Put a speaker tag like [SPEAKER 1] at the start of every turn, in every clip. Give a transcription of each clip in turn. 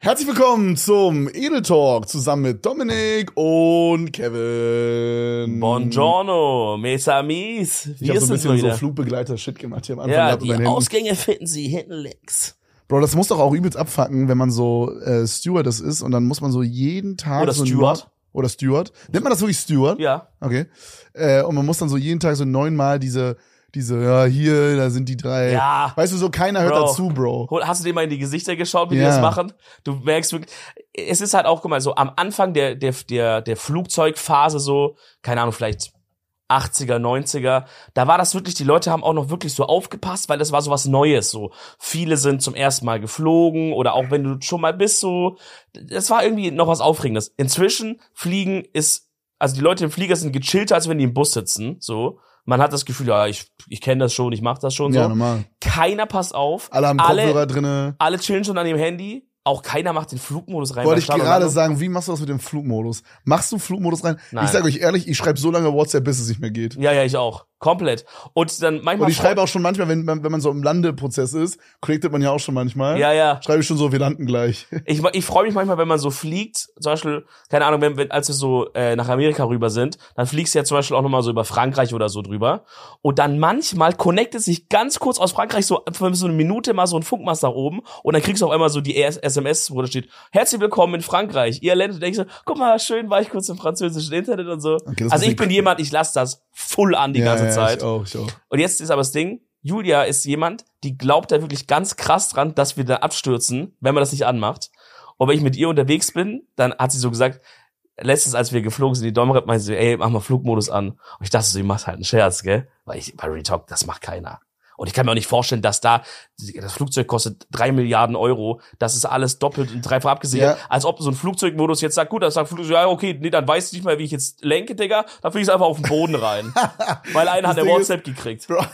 [SPEAKER 1] Herzlich willkommen zum Edel Talk zusammen mit Dominik und Kevin.
[SPEAKER 2] Buongiorno, mes amis.
[SPEAKER 1] Ich habe so ein bisschen so Flugbegleiter-Shit gemacht hier am Anfang.
[SPEAKER 2] Ja, die Ausgänge finden Sie hinten links.
[SPEAKER 1] Bro, das muss doch auch übelst abfucken, wenn man so Stewardess ist und dann muss man so jeden Tag
[SPEAKER 2] Oder
[SPEAKER 1] so
[SPEAKER 2] Steward.
[SPEAKER 1] Oder Steward. Nennt man das wirklich Steward?
[SPEAKER 2] Ja.
[SPEAKER 1] Okay. Und man muss dann so jeden Tag so 9-mal diese, ja, hier, da sind die 3.
[SPEAKER 2] Ja.
[SPEAKER 1] Weißt du, so keiner hört
[SPEAKER 2] Bro.
[SPEAKER 1] dazu, Bro.
[SPEAKER 2] Hast du dir mal in die Gesichter geschaut, wie die
[SPEAKER 1] Ja.
[SPEAKER 2] das machen? Du merkst wirklich, es ist halt auch, guck mal, so am Anfang der Flugzeugphase so, keine Ahnung, vielleicht 80er, 90er, da war das wirklich, die Leute haben auch noch wirklich so aufgepasst, weil das war so was Neues, so. Viele sind zum ersten Mal geflogen oder auch wenn du schon mal bist, so, das war irgendwie noch was Aufregendes. Inzwischen Fliegen ist, also die Leute im Flieger sind gechillter, als wenn die im Bus sitzen, so. Man hat das Gefühl, ja, ich kenne das schon, ich mach das schon so.
[SPEAKER 1] Ja, normal.
[SPEAKER 2] Keiner passt auf.
[SPEAKER 1] Alle haben Kopfhörer drinne.
[SPEAKER 2] Alle chillen schon an dem Handy. Auch keiner macht den Flugmodus rein.
[SPEAKER 1] Wollte ich gerade sagen, wie machst du das mit dem Flugmodus? Machst du Flugmodus rein?
[SPEAKER 2] Nein.
[SPEAKER 1] Ich sage euch ehrlich, ich schreibe so lange WhatsApp, bis es nicht mehr geht.
[SPEAKER 2] Ja, ich auch. Komplett. Und dann manchmal.
[SPEAKER 1] Und ich schreibe auch schon manchmal, wenn man so im Landeprozess ist, connectet man ja auch schon manchmal.
[SPEAKER 2] Ja.
[SPEAKER 1] Schreibe ich schon so, wir landen gleich.
[SPEAKER 2] Ich freue mich manchmal, wenn man so fliegt, zum Beispiel, keine Ahnung, als wir so nach Amerika rüber sind, dann fliegst du ja zum Beispiel auch nochmal so über Frankreich oder so drüber. Und dann manchmal connectet sich ganz kurz aus Frankreich so für so eine Minute mal so ein Funkmast nach oben und dann kriegst du auf einmal so die SMS, wo da steht, herzlich willkommen in Frankreich. Ihr landet, denkst du, guck mal, schön war ich kurz im französischen Internet und so.
[SPEAKER 1] Okay,
[SPEAKER 2] also ich bin jemand, ich lasse das full an die ganze Zeit.
[SPEAKER 1] Ich auch.
[SPEAKER 2] Und jetzt ist aber das Ding, Julia ist jemand, die glaubt da wirklich ganz krass dran, dass wir da abstürzen, wenn man das nicht anmacht. Und wenn ich mit ihr unterwegs bin, dann hat sie so gesagt, letztens, als wir geflogen sind, die Domrep meinte so, ey, mach mal Flugmodus an. Und ich dachte so, die macht halt einen Scherz, gell? Bei Retalk, das macht keiner. Und ich kann mir auch nicht vorstellen, dass das Flugzeug kostet 3 Milliarden Euro, das ist alles doppelt und dreifach abgesichert, als ob so ein Flugzeugmodus jetzt sagt, gut, das sagt Flugzeug, ja, okay, nee, dann weißt du nicht mal, wie ich jetzt lenke, Digga, dann fliege ich einfach auf den Boden rein. Weil einer hat der WhatsApp gekriegt.
[SPEAKER 1] Bro.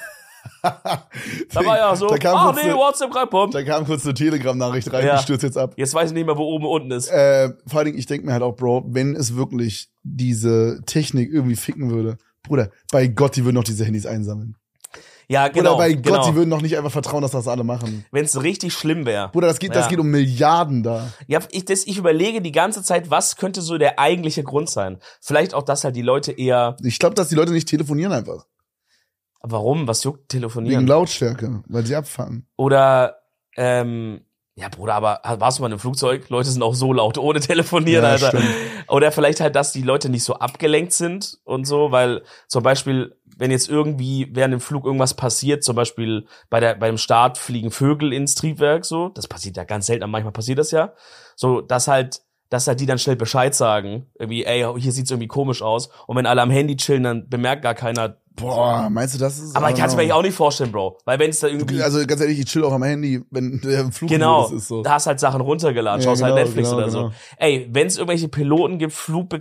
[SPEAKER 2] Da war ja so, WhatsApp rein, bumm.
[SPEAKER 1] Da kam kurz eine Telegram-Nachricht rein, die stürzt jetzt ab.
[SPEAKER 2] Jetzt weiß ich nicht mehr, wo oben und unten ist.
[SPEAKER 1] Vor allen Dingen, ich denke mir halt auch, Bro, wenn es wirklich diese Technik irgendwie ficken würde, Bruder, bei Gott, die würden noch diese Handys einsammeln.
[SPEAKER 2] Ja, genau.
[SPEAKER 1] Oder bei Gott, die würden noch nicht einfach vertrauen, dass das alle machen.
[SPEAKER 2] Wenn es richtig schlimm wäre.
[SPEAKER 1] Bruder, das geht um Milliarden da.
[SPEAKER 2] Ja, ich überlege die ganze Zeit, was könnte so der eigentliche Grund sein? Vielleicht auch, dass halt die Leute eher...
[SPEAKER 1] Ich glaube, dass die Leute nicht telefonieren einfach.
[SPEAKER 2] Warum? Was juckt telefonieren?
[SPEAKER 1] Wegen Lautstärke, weil sie abfangen.
[SPEAKER 2] Oder, ja, Bruder, aber warst du mal in einem Flugzeug? Leute sind auch so laut, ohne telefonieren,
[SPEAKER 1] Ja,
[SPEAKER 2] Alter.
[SPEAKER 1] stimmt.
[SPEAKER 2] Oder vielleicht halt, dass die Leute nicht so abgelenkt sind und so, weil zum Beispiel, wenn jetzt irgendwie während dem Flug irgendwas passiert, zum Beispiel beim Start fliegen Vögel ins Triebwerk, so, das passiert ja ganz selten, aber manchmal passiert das ja, so, dass halt die dann schnell Bescheid sagen, irgendwie, ey, hier sieht's irgendwie komisch aus, und wenn alle am Handy chillen, dann bemerkt gar keiner.
[SPEAKER 1] Boah, meinst du, das ist...
[SPEAKER 2] Aber ich kann es mir eigentlich auch nicht vorstellen, Bro, weil wenn es da irgendwie...
[SPEAKER 1] Also ganz ehrlich, ich chill auch am Handy, wenn der Flugmodus
[SPEAKER 2] Genau,
[SPEAKER 1] ist so.
[SPEAKER 2] da hast halt Sachen runtergeladen,
[SPEAKER 1] Ja,
[SPEAKER 2] schaust halt
[SPEAKER 1] genau,
[SPEAKER 2] Netflix oder so. Ey, wenn es irgendwelche Piloten gibt,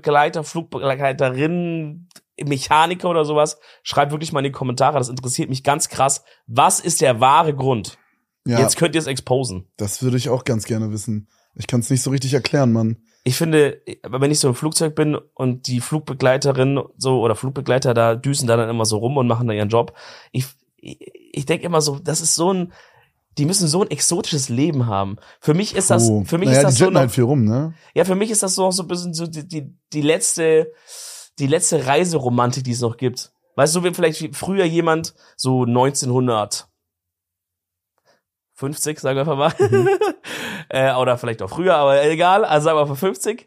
[SPEAKER 2] Flugbegleiterinnen, Mechaniker oder sowas, schreibt wirklich mal in die Kommentare, das interessiert mich ganz krass. Was ist der wahre Grund?
[SPEAKER 1] Ja,
[SPEAKER 2] Jetzt könnt ihr es exposen.
[SPEAKER 1] das würde ich auch ganz gerne wissen. Ich kann es nicht so richtig erklären, Mann.
[SPEAKER 2] Ich finde, wenn ich so im Flugzeug bin und die Flugbegleiterin so oder Flugbegleiter da düsen da dann immer so rum und machen da ihren Job, ich denke immer so, das ist die müssen so ein exotisches Leben haben. Für mich ist das, ist das
[SPEAKER 1] die
[SPEAKER 2] so noch,
[SPEAKER 1] halt viel rum, ne?
[SPEAKER 2] ja, für mich ist das so ein bisschen so die letzte Reiseromantik, die es noch gibt. Weißt du, wie vielleicht früher jemand so 1950, sagen wir einfach mal, oder vielleicht auch früher, aber egal, also sagen wir mal 50,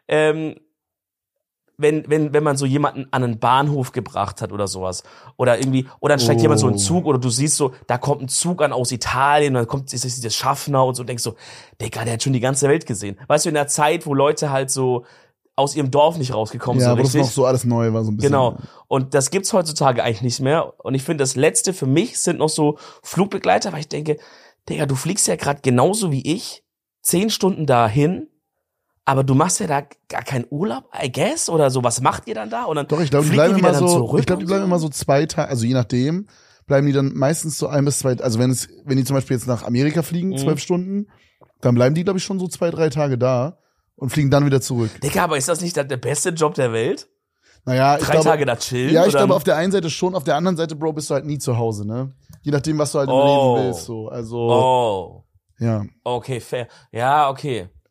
[SPEAKER 2] wenn man so jemanden an einen Bahnhof gebracht hat oder sowas, oder irgendwie, oder dann steigt jemand so in einen Zug, oder du siehst so, da kommt ein Zug an aus Italien, und dann kommt das Schaffner und so, und denkst so, Digga, der hat schon die ganze Welt gesehen. Weißt du, in der Zeit, wo Leute halt so aus ihrem Dorf nicht rausgekommen
[SPEAKER 1] Ja,
[SPEAKER 2] sind,
[SPEAKER 1] wo
[SPEAKER 2] richtig?
[SPEAKER 1] das noch so alles neu war, so ein bisschen.
[SPEAKER 2] Genau. Und das gibt's heutzutage eigentlich nicht mehr. Und ich finde, das Letzte für mich sind noch so Flugbegleiter, weil ich denke, Digga, du fliegst ja gerade genauso wie ich 10 Stunden dahin, aber du machst ja da gar keinen Urlaub, I guess, oder so. Was macht ihr dann da? Und dann
[SPEAKER 1] Doch, ich glaube, die bleiben immer so 2 Tage, also je nachdem, bleiben die dann meistens so 1 bis 2, also wenn die zum Beispiel jetzt nach Amerika fliegen, 12 Stunden, dann bleiben die, glaube ich, schon so 2-3 Tage da und fliegen dann wieder zurück.
[SPEAKER 2] Digga, aber ist das nicht der beste Job der Welt?
[SPEAKER 1] Naja, ich
[SPEAKER 2] 3
[SPEAKER 1] glaube,
[SPEAKER 2] Tage da chillen?
[SPEAKER 1] ja, ich glaube auf der einen Seite schon, auf der anderen Seite, Bro, bist du halt nie zu Hause, ne? Je nachdem, was du halt im Leben willst, so. Also,
[SPEAKER 2] Oh.
[SPEAKER 1] ja.
[SPEAKER 2] Okay, fair. Ja, okay.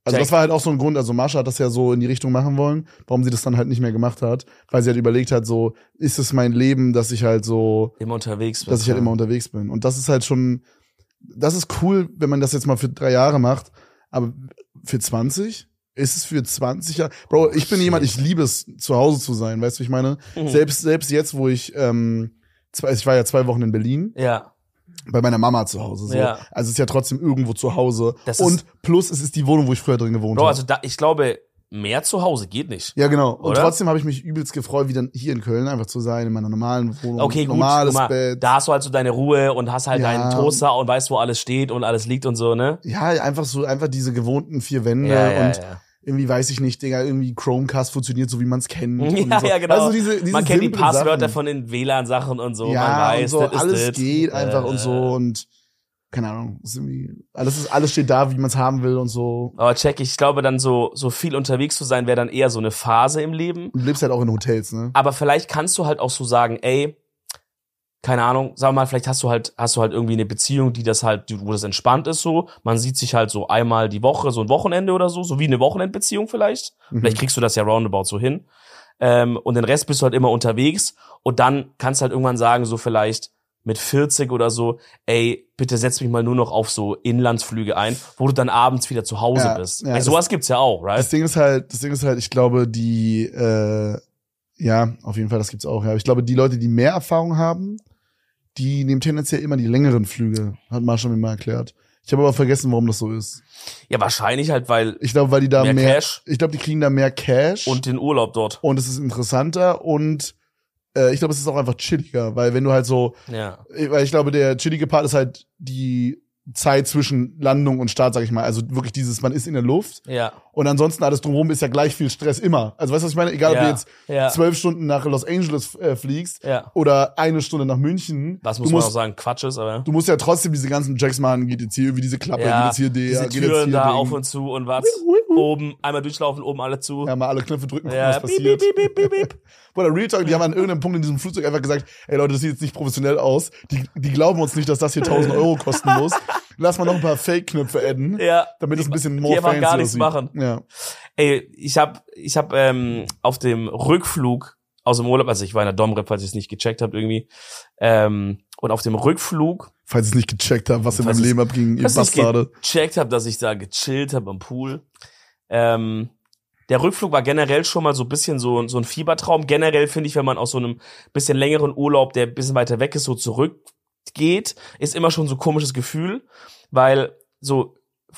[SPEAKER 1] Also das war halt auch so ein Grund, also Marsha hat das ja so in die Richtung machen wollen, warum sie das dann halt nicht mehr gemacht hat, weil sie halt überlegt hat, so, ist es mein Leben, dass ich halt so
[SPEAKER 2] immer unterwegs bin.
[SPEAKER 1] Dass ich halt immer unterwegs bin. Und das ist halt schon, das ist cool, wenn man das jetzt mal für 3 Jahre macht, aber für 20? Ist es für 20 Jahre? Bro, ich bin jemand, ich liebe es, zu Hause zu sein, weißt du, wie ich meine? Selbst jetzt, wo ich war ja 2 Wochen in Berlin.
[SPEAKER 2] Ja.
[SPEAKER 1] Bei meiner Mama zu Hause. So.
[SPEAKER 2] Ja.
[SPEAKER 1] Also es ist ja trotzdem irgendwo zu Hause. Und plus, es ist die Wohnung, wo ich früher drin gewohnt habe.
[SPEAKER 2] Bro, also ich glaube, mehr zu Hause geht nicht.
[SPEAKER 1] Ja, genau. Und
[SPEAKER 2] oder?
[SPEAKER 1] trotzdem habe ich mich übelst gefreut, wieder hier in Köln einfach zu sein, in meiner normalen Wohnung.
[SPEAKER 2] Okay, gut.
[SPEAKER 1] Normales Bett.
[SPEAKER 2] Da hast du halt so deine Ruhe und hast halt deinen Toaster und weißt, wo alles steht und alles liegt und so, ne?
[SPEAKER 1] Ja, einfach diese gewohnten 4 Wände und irgendwie weiß ich nicht, Digga, irgendwie Chromecast funktioniert so, wie man es kennt.
[SPEAKER 2] Ja,
[SPEAKER 1] so.
[SPEAKER 2] Ja, genau.
[SPEAKER 1] Also diese
[SPEAKER 2] man kennt die Passwörter
[SPEAKER 1] Sachen.
[SPEAKER 2] von den WLAN-Sachen und so,
[SPEAKER 1] ja,
[SPEAKER 2] man weiß,
[SPEAKER 1] und so,
[SPEAKER 2] das
[SPEAKER 1] alles
[SPEAKER 2] ist
[SPEAKER 1] geht einfach und so und keine Ahnung, ist irgendwie, alles steht da, wie man es haben will und so.
[SPEAKER 2] Aber ich glaube dann so viel unterwegs zu sein, wäre dann eher so eine Phase im Leben.
[SPEAKER 1] Du lebst halt auch in Hotels, ne?
[SPEAKER 2] Aber vielleicht kannst du halt auch so sagen, ey, keine Ahnung, sagen wir mal, vielleicht hast du halt irgendwie eine Beziehung, die das halt, wo das entspannt ist so. Man sieht sich halt so einmal die Woche, so ein Wochenende oder so wie eine Wochenendbeziehung vielleicht. Vielleicht kriegst du das ja roundabout so hin. Und den Rest bist du halt immer unterwegs. Und dann kannst du halt irgendwann sagen, so vielleicht mit 40 oder so, ey, bitte setz mich mal nur noch auf so Inlandsflüge ein, wo du dann abends wieder zu Hause bist.
[SPEAKER 1] Ja,
[SPEAKER 2] sowas gibt's ja auch, right?
[SPEAKER 1] Das Ding ist halt, ich glaube, ja, auf jeden Fall, das gibt's auch, ja. Ich glaube, die Leute, die mehr Erfahrung haben, die nehmen tendenziell immer die längeren Flüge, hat Marsha mir mal erklärt. Ich habe aber vergessen, warum das so ist.
[SPEAKER 2] Ja, wahrscheinlich halt, weil
[SPEAKER 1] ich glaube, weil die da mehr
[SPEAKER 2] Cash.
[SPEAKER 1] Ich glaube, die kriegen da mehr Cash.
[SPEAKER 2] Und den Urlaub dort.
[SPEAKER 1] Und es ist interessanter und ich glaube, es ist auch einfach chilliger, weil wenn du halt so, weil ich glaube, der chillige Part ist halt die Zeit zwischen Landung und Start, sag ich mal. Also wirklich man ist in der Luft.
[SPEAKER 2] Ja.
[SPEAKER 1] Und ansonsten alles drumherum ist ja gleich viel Stress immer. Also weißt du, was ich meine? Egal, ob du jetzt 12 Stunden nach Los Angeles fliegst oder 1 Stunde nach München.
[SPEAKER 2] Was muss man auch sagen, Quatsch ist, aber.
[SPEAKER 1] Du musst ja trotzdem diese ganzen Checks machen, geht jetzt hier irgendwie diese Klappe, geht jetzt hier
[SPEAKER 2] diese
[SPEAKER 1] geht
[SPEAKER 2] Türen
[SPEAKER 1] jetzt hier
[SPEAKER 2] da
[SPEAKER 1] Ding.
[SPEAKER 2] auf und zu und was. Oben, einmal durchlaufen, oben alle zu.
[SPEAKER 1] Ja, mal alle Knöpfe drücken, gucken,
[SPEAKER 2] was
[SPEAKER 1] passiert.
[SPEAKER 2] Beep, beep, beep, beep.
[SPEAKER 1] Oder Real Talk, die haben an irgendeinem Punkt in diesem Flugzeug einfach gesagt, ey Leute, das sieht jetzt nicht professionell aus. Die glauben uns nicht, dass das hier 1.000 Euro kosten muss. Lass mal noch ein paar Fake-Knöpfe adden, damit es ein bisschen more fancy
[SPEAKER 2] gar nichts
[SPEAKER 1] aussieht.
[SPEAKER 2] machen.
[SPEAKER 1] Ja.
[SPEAKER 2] Ey, ich hab auf dem Rückflug aus dem Urlaub, also ich war in der Domrep, falls ihr es nicht gecheckt habt irgendwie, und auf dem Rückflug,
[SPEAKER 1] falls ich es nicht gecheckt habe, was in meinem Leben abging, ihr Bastarde.
[SPEAKER 2] Gecheckt habe, dass ich da gechillt habe am Pool. Der Rückflug war generell schon mal so ein bisschen so ein Fiebertraum. Generell finde ich, wenn man aus so einem bisschen längeren Urlaub, der ein bisschen weiter weg ist, so zurückgeht, ist immer schon so ein komisches Gefühl, weil so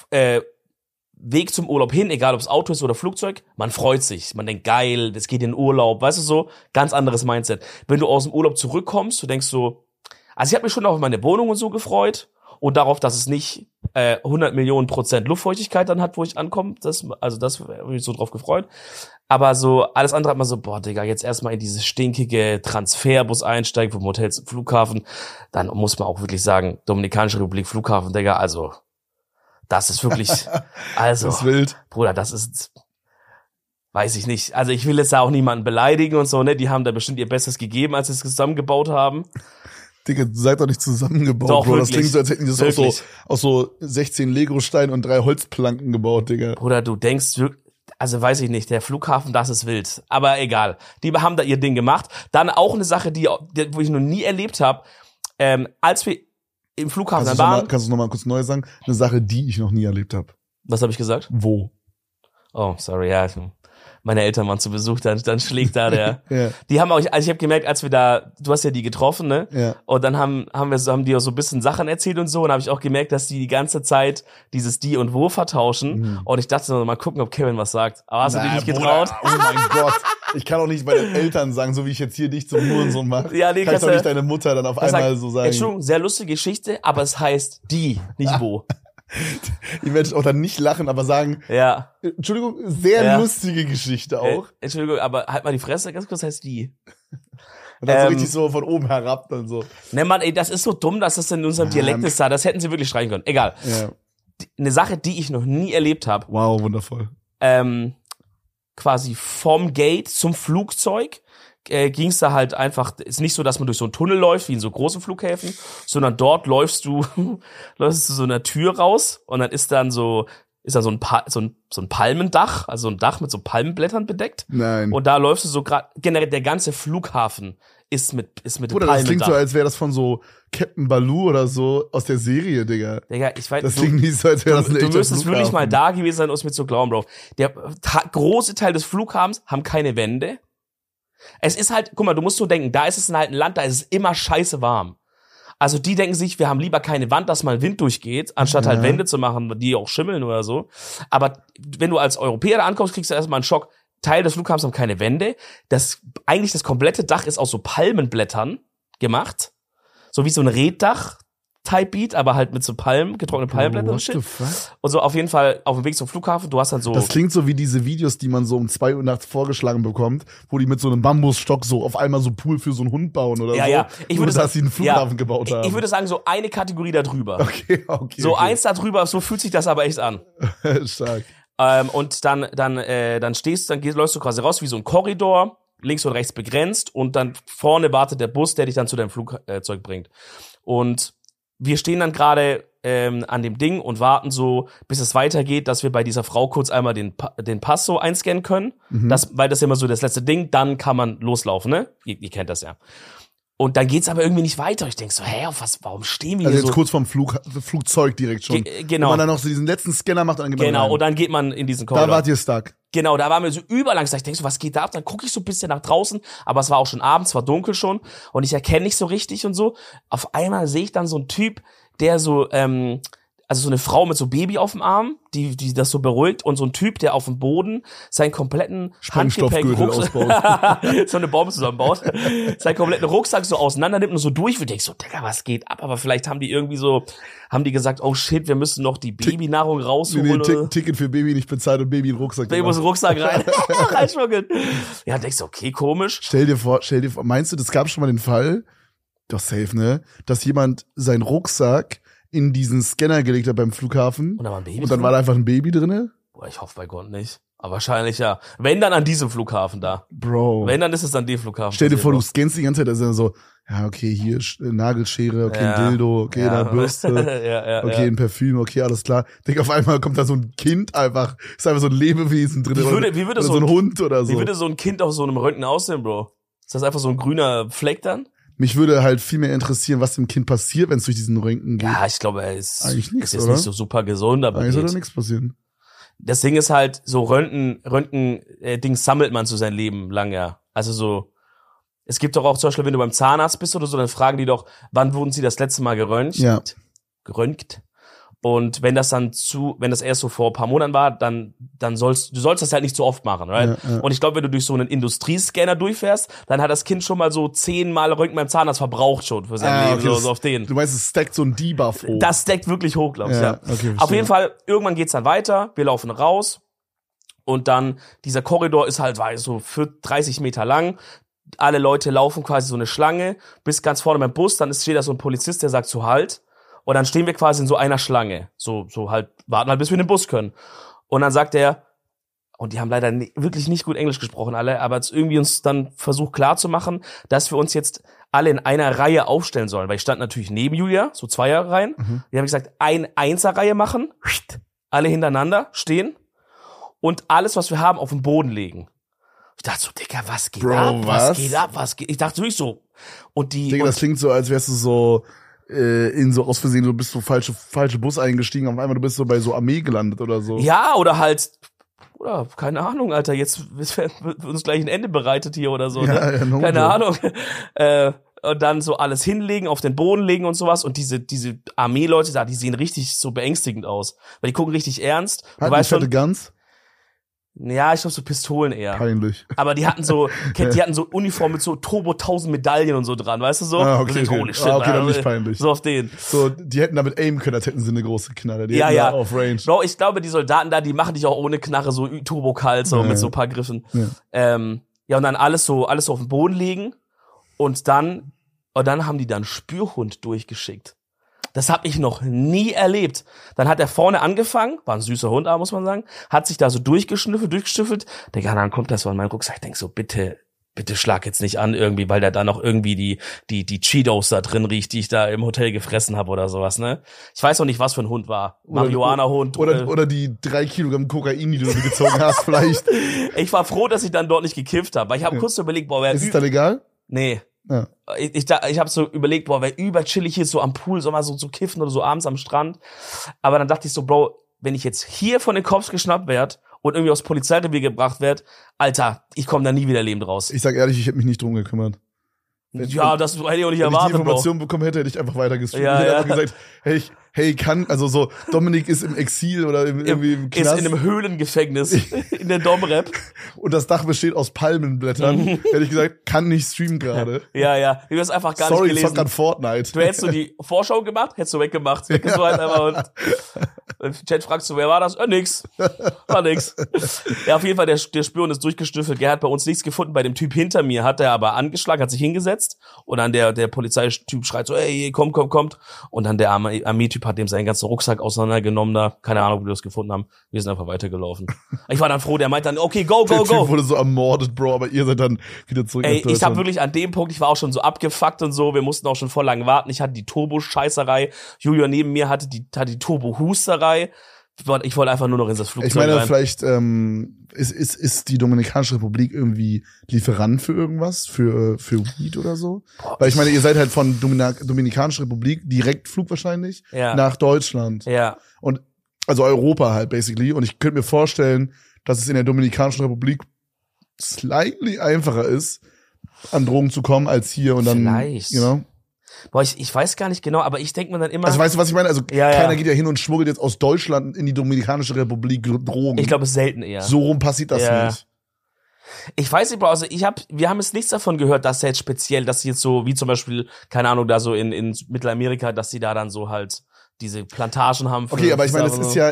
[SPEAKER 2] Weg zum Urlaub hin, egal ob es Auto ist oder Flugzeug, man freut sich, man denkt, geil, das geht in den Urlaub, weißt du so, ganz anderes Mindset. Wenn du aus dem Urlaub zurückkommst, du denkst so, also ich habe mich schon auf meine Wohnung und so gefreut und darauf, dass es nicht 100 Millionen % Luftfeuchtigkeit dann hat, wo ich ankomme, das habe ich so drauf gefreut. Aber so, alles andere hat man so, boah, Digga, jetzt erstmal in dieses stinkige Transferbus einsteigen vom Hotel zum Flughafen, dann muss man auch wirklich sagen, Dominikanische Republik Flughafen, Digga, also das ist wirklich, also,
[SPEAKER 1] das ist wild.
[SPEAKER 2] Bruder, das ist, weiß ich nicht. Also ich will jetzt da auch niemanden beleidigen und so, ne? Die haben da bestimmt ihr Bestes gegeben, als sie es zusammengebaut haben.
[SPEAKER 1] Digga, seid doch nicht zusammengebaut,
[SPEAKER 2] doch,
[SPEAKER 1] Bro.
[SPEAKER 2] wirklich.
[SPEAKER 1] Das klingt so, als hätten die das aus so 16 Lego-Steinen und 3 Holzplanken gebaut, Digga.
[SPEAKER 2] Bruder, du denkst wirklich, also weiß ich nicht, der Flughafen, das ist wild. Aber egal. Die haben da ihr Ding gemacht. Dann auch eine Sache, wo ich noch nie erlebt habe, als wir im Flughafen dann waren.
[SPEAKER 1] Kannst du noch mal kurz neu sagen? Eine Sache, die ich noch nie erlebt habe.
[SPEAKER 2] Was habe ich gesagt?
[SPEAKER 1] Wo?
[SPEAKER 2] Oh, sorry, ja. Meine Eltern waren zu Besuch, dann schlägt da der.
[SPEAKER 1] Ja.
[SPEAKER 2] Die haben auch, also ich habe gemerkt, als wir da, du hast ja die getroffen, ne?
[SPEAKER 1] Ja.
[SPEAKER 2] Und dann haben die auch so ein bisschen Sachen erzählt und so, und habe ich auch gemerkt, dass die ganze Zeit dieses die und wo vertauschen. Und ich dachte so, mal gucken, ob Kevin was sagt. Aber hast du dich nicht getraut?
[SPEAKER 1] Bruder, oh mein Gott. Ich kann auch nicht bei den Eltern sagen, so wie ich jetzt hier dich zum Hurensohn mache.
[SPEAKER 2] Ja, nee,
[SPEAKER 1] kann ich doch nicht deine Mutter dann auf einmal so sagen.
[SPEAKER 2] Entschuldigung, sehr lustige Geschichte, aber es heißt die, nicht wo.
[SPEAKER 1] Ich werde auch dann nicht lachen, aber sagen,
[SPEAKER 2] ja.
[SPEAKER 1] Entschuldigung, sehr lustige Geschichte auch.
[SPEAKER 2] Entschuldigung, aber halt mal die Fresse, ganz kurz, heißt die.
[SPEAKER 1] Und dann so richtig so von oben herab dann so.
[SPEAKER 2] Ne, Mann, ey, das ist so dumm, dass das in unserem Dialekt ist da. Das hätten sie wirklich streichen können. Egal.
[SPEAKER 1] Ja.
[SPEAKER 2] Eine Sache, die ich noch nie erlebt habe.
[SPEAKER 1] Wow, wundervoll.
[SPEAKER 2] Quasi vom Gate zum Flugzeug ging's da halt einfach, ist nicht so, dass man durch so einen Tunnel läuft, wie in so großen Flughäfen, sondern dort läufst du so einer Tür raus und dann ist dann so ist da so ein Palmendach, also ein Dach mit so Palmenblättern bedeckt.
[SPEAKER 1] Nein.
[SPEAKER 2] Und da läufst du so gerade, generell der ganze Flughafen ist mit
[SPEAKER 1] Bruder, das klingt so, als wäre das von so Captain Baloo oder so aus der Serie, Digga.
[SPEAKER 2] Digga, ich weiß,
[SPEAKER 1] das klingt nicht so, als wäre das ein echter
[SPEAKER 2] Du müsstest
[SPEAKER 1] Flughafen.
[SPEAKER 2] wirklich mal da gewesen sein, um es mir zu glauben, Bro. Der große Teil des Flughafens haben keine Wände. Es ist halt, guck mal, du musst so denken, da ist es halt ein Land, da ist es immer scheiße warm. Also die denken sich, wir haben lieber keine Wand, dass mal Wind durchgeht, anstatt halt Wände zu machen, die auch schimmeln oder so. Aber wenn du als Europäer da ankommst, kriegst du erstmal einen Schock. Teil des Flughafens haben keine Wände. Eigentlich das komplette Dach ist aus so Palmenblättern gemacht. So wie so ein Reddach-Type-Beat, aber halt mit so getrockneten Palmenblättern und shit. Und so auf jeden Fall auf dem Weg zum Flughafen, du hast dann so...
[SPEAKER 1] Das klingt so wie diese Videos, die man so um 2 Uhr nachts vorgeschlagen bekommt, wo die mit so einem Bambusstock so auf einmal so Pool für so einen Hund bauen oder so.
[SPEAKER 2] Ja.
[SPEAKER 1] Dass sie einen Flughafen gebaut haben.
[SPEAKER 2] Ich würde sagen, so eine Kategorie da drüber.
[SPEAKER 1] Okay.
[SPEAKER 2] So eins da drüber, so fühlt sich das aber echt an.
[SPEAKER 1] Stark.
[SPEAKER 2] Und dann läufst du quasi raus wie so ein Korridor, links und rechts begrenzt und dann vorne wartet der Bus, der dich dann zu deinem Flugzeug bringt. Und wir stehen dann gerade an dem Ding und warten so, bis es weitergeht, dass wir bei dieser Frau kurz einmal den Pass so einscannen können. Weil das ist immer so das letzte Ding, dann kann man loslaufen, ne? Ihr kennt das ja. Und dann geht's aber irgendwie nicht weiter. Ich denk so, warum stehen wir
[SPEAKER 1] hier so?
[SPEAKER 2] Also
[SPEAKER 1] jetzt kurz vom Flugzeug direkt schon.
[SPEAKER 2] Genau.
[SPEAKER 1] Wenn man dann noch so diesen letzten Scanner macht, dann geht man
[SPEAKER 2] Genau,
[SPEAKER 1] rein.
[SPEAKER 2] und dann geht man in diesen Korridor.
[SPEAKER 1] Da wart ihr stuck.
[SPEAKER 2] Genau, da waren wir so überlangsam. Ich denk so, was geht da ab? Dann gucke ich so ein bisschen nach draußen, aber es war auch schon abends, war dunkel schon und ich erkenne nicht so richtig und so. Auf einmal sehe ich dann so einen Typ, der so, also so eine Frau mit so Baby auf dem Arm, die das so beruhigt und so ein Typ, der auf dem Boden seinen kompletten Handgepäck so eine Bombe zusammenbaut, seinen kompletten Rucksack so auseinander nimmt und so durch. Ich denk so, Digga, was geht ab? Aber vielleicht haben die gesagt, oh shit, wir müssen noch die Babynahrung rausholen.
[SPEAKER 1] Nee, Ticket für Baby nicht bezahlt und Baby in den Rucksack.
[SPEAKER 2] Baby muss in den Rucksack rein. Reinschmuggeln. Ja, denkst du, okay, komisch.
[SPEAKER 1] Stell dir vor, meinst du, das gab schon mal den Fall, doch safe, ne, dass jemand seinen Rucksack in diesen Scanner gelegt hat beim Flughafen.
[SPEAKER 2] Und da war ein Baby
[SPEAKER 1] und dann war da einfach ein Baby drinne?
[SPEAKER 2] Boah, ich hoffe bei Gott nicht. Aber wahrscheinlich ja. Wenn, dann an diesem Flughafen da.
[SPEAKER 1] Bro.
[SPEAKER 2] Wenn, dann ist es an dem Flughafen.
[SPEAKER 1] Stell dir vor, du scannst die ganze Zeit, da ist dann so, ja, okay, hier Nagelschere, okay, ein Dildo, okay, da Bürste, okay, ein Parfüm, okay, alles klar. Denk, auf einmal kommt da so ein Kind einfach, ist einfach so ein Lebewesen drin.
[SPEAKER 2] Wie würde
[SPEAKER 1] so ein Hund oder so.
[SPEAKER 2] Wie würde so ein Kind auf so einem Röntgen aussehen, Bro? Ist das einfach so ein grüner Fleck dann?
[SPEAKER 1] Mich würde halt viel mehr interessieren, was dem Kind passiert, wenn es durch diesen Röntgen geht.
[SPEAKER 2] Ja, ich glaube, er ist
[SPEAKER 1] eigentlich nichts,
[SPEAKER 2] ist jetzt nicht so super gesund, aber
[SPEAKER 1] eigentlich soll da nichts passieren.
[SPEAKER 2] Das Ding ist halt, so Röntgen-Dings sammelt man so sein Leben lang, ja. Also so, es gibt doch auch zum Beispiel, wenn du beim Zahnarzt bist oder so, dann fragen die doch, wann wurden sie das letzte Mal geröntgt?
[SPEAKER 1] Ja.
[SPEAKER 2] Geröntgt. Und wenn das erst so vor ein paar Monaten war, dann du sollst das halt nicht so oft machen, right?
[SPEAKER 1] Ja.
[SPEAKER 2] Und ich glaube, wenn du durch so einen Industriescanner durchfährst, dann hat das Kind schon mal so 10-mal Röntgen beim Zahnarzt verbraucht schon für sein Leben,
[SPEAKER 1] okay,
[SPEAKER 2] so auf den.
[SPEAKER 1] Du meinst, es stackt so ein Debuff hoch.
[SPEAKER 2] Das stackt wirklich hoch, glaubst du, ja.
[SPEAKER 1] Okay,
[SPEAKER 2] auf jeden Fall, irgendwann geht's dann weiter, wir laufen raus und dann, dieser Korridor ist halt so für 30 Meter lang, alle Leute laufen quasi so eine Schlange, bis ganz vorne beim Bus, dann steht da so ein Polizist, der sagt so halt. Und dann stehen wir quasi in so einer Schlange. So halt, warten halt, bis wir in den Bus können. Und dann sagt er, und die haben leider wirklich nicht gut Englisch gesprochen alle, aber jetzt irgendwie uns dann versucht klarzumachen, dass wir uns jetzt alle in einer Reihe aufstellen sollen. Weil ich stand natürlich neben Julia, so Zweierreihen. Die haben gesagt, eine Einserreihe machen, alle hintereinander stehen und alles, was wir haben, auf den Boden legen. Ich dachte so, Digga, was geht ab? Was geht ab? Ich dachte wirklich so.
[SPEAKER 1] Digga, das klingt so, als wärst du so aus Versehen, du bist so falsche Bus eingestiegen, auf einmal du bist so bei so Armee gelandet oder so.
[SPEAKER 2] Ja, oder halt, oder keine Ahnung, Alter, jetzt wird uns gleich ein Ende bereitet hier oder so.
[SPEAKER 1] Ja,
[SPEAKER 2] ne?
[SPEAKER 1] no
[SPEAKER 2] keine
[SPEAKER 1] joke.
[SPEAKER 2] Ahnung. Und dann so alles hinlegen, auf den Boden legen und sowas. Und diese Armeeleute da, die sehen richtig so beängstigend aus. Weil die gucken richtig ernst. Du weißt schon,
[SPEAKER 1] Guns?
[SPEAKER 2] Ja, ich glaube so Pistolen eher.
[SPEAKER 1] Peinlich.
[SPEAKER 2] Aber die hatten so Uniformen mit so Turbo 1000 Medaillen und so dran, weißt du so?
[SPEAKER 1] Okay,
[SPEAKER 2] holy shit,
[SPEAKER 1] okay, dann nicht peinlich.
[SPEAKER 2] So auf den.
[SPEAKER 1] So, die hätten damit aimen können, als hätten sie eine große Knarre. Die
[SPEAKER 2] Ja,
[SPEAKER 1] hätten
[SPEAKER 2] ja.
[SPEAKER 1] da auf Range.
[SPEAKER 2] Bro, ich glaube, die Soldaten da, die machen dich auch ohne Knarre so turbokalt, so mit so ein paar Griffen.
[SPEAKER 1] Ja.
[SPEAKER 2] Und dann alles so auf den Boden legen und dann haben die dann Spürhund durchgeschickt. Das habe ich noch nie erlebt. Dann hat er vorne angefangen, war ein süßer Hund, aber muss man sagen, hat sich da so durchgeschnüffelt. Digga, dann kommt das so an meinen Rucksack. Ich denk so, bitte bitte schlag jetzt nicht an irgendwie, weil da noch irgendwie die Cheetos da drin riecht, die ich da im Hotel gefressen habe oder sowas, ne? Ich weiß auch nicht, was für ein Hund war. Marihuana-Hund.
[SPEAKER 1] Oder die 3 Kilogramm Kokain, die du gezogen hast, vielleicht.
[SPEAKER 2] Ich war froh, dass ich dann dort nicht gekifft habe, weil ich habe kurz so überlegt, boah,
[SPEAKER 1] ist es da legal?
[SPEAKER 2] Nee.
[SPEAKER 1] Ja.
[SPEAKER 2] Ich habe so überlegt, boah, wäre überchillig hier so am Pool, so mal so zu kiffen oder so abends am Strand. Aber dann dachte ich so, Bro, wenn ich jetzt hier von den Cops geschnappt werde und irgendwie aufs Polizeirevier gebracht werde, Alter, ich komme da nie wieder lebend raus.
[SPEAKER 1] Ich sag ehrlich, ich hätte mich nicht drum gekümmert.
[SPEAKER 2] Ja, das hätte ich auch nicht erwartet, Bro.
[SPEAKER 1] Wenn ich die Information bekommen hätte ich einfach weitergestreamt.
[SPEAKER 2] Ja,
[SPEAKER 1] ich hätte einfach gesagt, hey, also so, Dominik ist im Exil oder irgendwie im Knast.
[SPEAKER 2] Ist in einem Höhlengefängnis in der Domrep.
[SPEAKER 1] Und das Dach besteht aus Palmenblättern. Hätte ich gesagt, kann nicht streamen gerade.
[SPEAKER 2] Ja. Du hast einfach gar nicht gelesen.
[SPEAKER 1] Sorry, ich grad Fortnite.
[SPEAKER 2] Du hättest so die Vorschau gemacht, hättest du weggemacht. So halt einfach und im Chat fragst du, wer war das? Nix. War nix. Ja, auf jeden Fall, der Spion ist durchgestüffelt. Der hat bei uns nichts gefunden. Bei dem Typ hinter mir hat er aber angeschlagen, hat sich hingesetzt. Und dann der Polizeityp schreit so, ey, kommt. Und dann der Armeetyp hat dem seinen ganzen Rucksack auseinandergenommen da. Keine Ahnung, wie wir das gefunden haben. Wir sind einfach weitergelaufen. Ich war dann froh, der meint dann, okay, go.
[SPEAKER 1] Der Typ wurde so ermordet, Bro, aber ihr seid dann wieder zurück.
[SPEAKER 2] Ey, ich hab wirklich an dem Punkt, ich war auch schon so abgefuckt und so. Wir mussten auch schon voll lang warten. Ich hatte die Turbo-Scheißerei. Julia neben mir hatte die Turbo-Husterei. Ich wollte einfach nur noch in das Flugzeug
[SPEAKER 1] Ich meine,
[SPEAKER 2] rein.
[SPEAKER 1] vielleicht ist die Dominikanische Republik irgendwie Lieferant für irgendwas, für Weed oder so.
[SPEAKER 2] Boah,
[SPEAKER 1] weil ich meine, ihr seid halt von Dominikanische Republik Direktflug wahrscheinlich nach Deutschland.
[SPEAKER 2] Ja.
[SPEAKER 1] Und also Europa halt basically. Und ich könnte mir vorstellen, dass es in der Dominikanischen Republik slightly einfacher ist, an Drogen zu kommen als hier und dann.
[SPEAKER 2] Vielleicht.
[SPEAKER 1] You know?
[SPEAKER 2] Boah, ich weiß gar nicht genau, aber ich denke mir dann immer.
[SPEAKER 1] Also weißt du, was ich meine? Also keiner geht ja hin und schmuggelt jetzt aus Deutschland in die Dominikanische Republik Drogen.
[SPEAKER 2] Ich glaube, es ist selten eher.
[SPEAKER 1] So rum passiert das nicht.
[SPEAKER 2] Ich weiß nicht, Bro, also wir haben jetzt nichts davon gehört, dass jetzt speziell, dass sie jetzt so, wie zum Beispiel, keine Ahnung, da so in Mittelamerika, dass sie da dann so halt diese Plantagen haben.
[SPEAKER 1] Okay, aber ich meine, es ist ja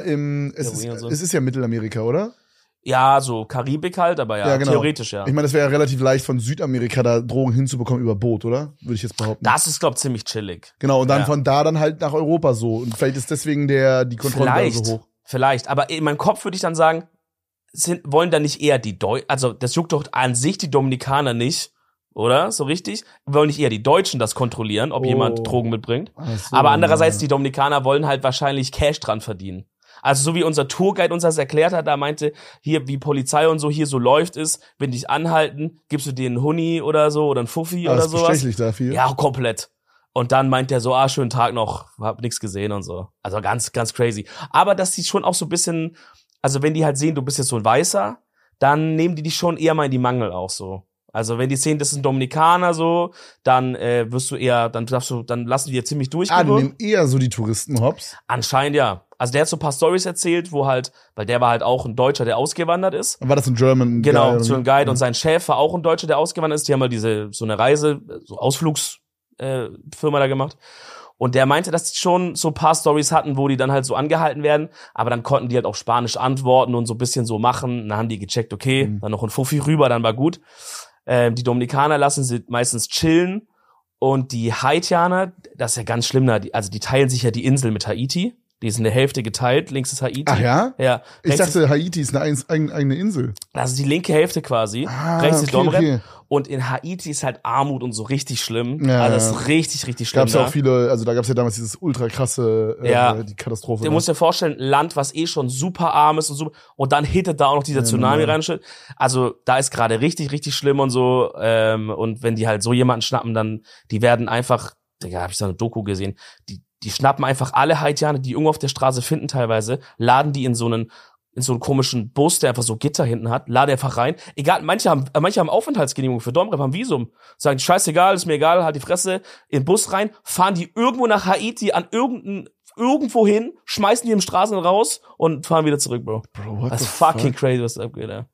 [SPEAKER 1] es ist ja Mittelamerika, oder?
[SPEAKER 2] Ja, so Karibik halt, aber genau. Theoretisch, ja.
[SPEAKER 1] Ich meine, es wäre ja relativ leicht von Südamerika da Drogen hinzubekommen über Boot, oder? Würde ich jetzt behaupten.
[SPEAKER 2] Das ist, glaub ich, ziemlich chillig.
[SPEAKER 1] Genau, und dann von da dann halt nach Europa so. Und vielleicht ist deswegen die Kontrolle so hoch.
[SPEAKER 2] Vielleicht, aber in meinem Kopf würde ich dann sagen, wollen da nicht eher also das juckt doch an sich die Dominikaner nicht, oder? So richtig? Wollen nicht eher die Deutschen das kontrollieren, ob jemand Drogen mitbringt? So, aber andererseits, die Dominikaner wollen halt wahrscheinlich Cash dran verdienen. Also so wie unser Tourguide uns das erklärt hat, da meinte, hier wie Polizei und so hier so läuft ist, wenn die dich anhalten, gibst du denen einen Huni oder so oder einen Fuffi oder sowas. Bestechlich
[SPEAKER 1] dafür.
[SPEAKER 2] Ja, komplett. Und dann meint der so, schönen Tag noch, hab nix gesehen und so. Also ganz, ganz crazy. Aber dass die schon auch so ein bisschen, also wenn die halt sehen, du bist jetzt so ein Weißer, dann nehmen die dich schon eher mal in die Mangel auch so. Also wenn die sehen, das ist ein Dominikaner so, dann wirst du eher, dann lassen die dir ziemlich durchgehen.
[SPEAKER 1] Die nehmen eher so die Touristen hops?
[SPEAKER 2] Anscheinend ja. Also der hat so ein paar Storys erzählt, wo halt, weil der war halt auch ein Deutscher, der ausgewandert ist.
[SPEAKER 1] War das ein German?
[SPEAKER 2] Genau, so ein Guide. Und sein Chef war auch ein Deutscher, der ausgewandert ist. Die haben halt so eine Reise, so Ausflugsfirma da gemacht. Und der meinte, dass die schon so ein paar Storys hatten, wo die dann halt so angehalten werden. Aber dann konnten die halt auf Spanisch antworten und so ein bisschen so machen. Dann haben die gecheckt, okay, dann noch ein Fuffi rüber, dann war gut. Die Dominikaner lassen sie meistens chillen. Und die Haitianer, das ist ja ganz schlimm, die teilen sich ja die Insel mit Haiti. Die ist in der Hälfte geteilt, links ist Haiti.
[SPEAKER 1] Ach ja?
[SPEAKER 2] Ja.
[SPEAKER 1] Ich dachte, Haiti ist eine eigene Insel.
[SPEAKER 2] Das ist die linke Hälfte quasi. Rechts ist Domrep. Okay. Und in Haiti ist halt Armut und so richtig schlimm.
[SPEAKER 1] Ja,
[SPEAKER 2] also das ist richtig, richtig schlimm.
[SPEAKER 1] Gab's ja auch viele, also da gab's ja damals dieses ultra krasse, die Katastrophe.
[SPEAKER 2] Du musst dir vorstellen, ein Land, was schon super arm ist und dann hittet da auch noch dieser Tsunami rein. Also da ist gerade richtig, richtig schlimm und so. Und wenn die halt so jemanden schnappen, dann, die werden einfach, Digga, hab ich so eine Doku gesehen, die schnappen einfach alle Haitianer, die irgendwo auf der Straße finden teilweise, laden die in so einen komischen Bus, der einfach so Gitter hinten hat, laden einfach rein. Egal, manche haben Aufenthaltsgenehmigung für Domrep, haben Visum. Sagen, scheißegal, ist mir egal, halt die Fresse, in den Bus rein, fahren die irgendwo nach Haiti an irgendwo hin, schmeißen die im Straßen raus und fahren wieder zurück, Bro. Das ist fucking crazy, was da abgeht, ja.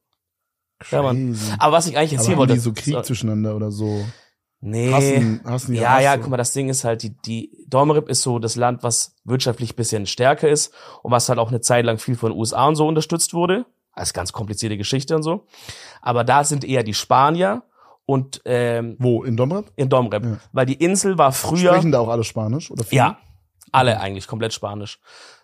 [SPEAKER 2] Ja, Mann. Aber was ich eigentlich erzählen wollte.
[SPEAKER 1] Haben die so Krieg zwischeneinander oder so?
[SPEAKER 2] Nee.
[SPEAKER 1] Hassen die
[SPEAKER 2] guck mal, das Ding ist halt, die Domrep ist so das Land, was wirtschaftlich ein bisschen stärker ist und was halt auch eine Zeit lang viel von den USA und so unterstützt wurde. Das ist ganz komplizierte Geschichte und so. Aber da sind eher die Spanier und
[SPEAKER 1] wo, in Domrep?
[SPEAKER 2] In Domrep. Ja. Weil die Insel war früher.
[SPEAKER 1] Sprechen da auch alle Spanisch? Oder viele?
[SPEAKER 2] Ja, alle eigentlich, komplett Spanisch.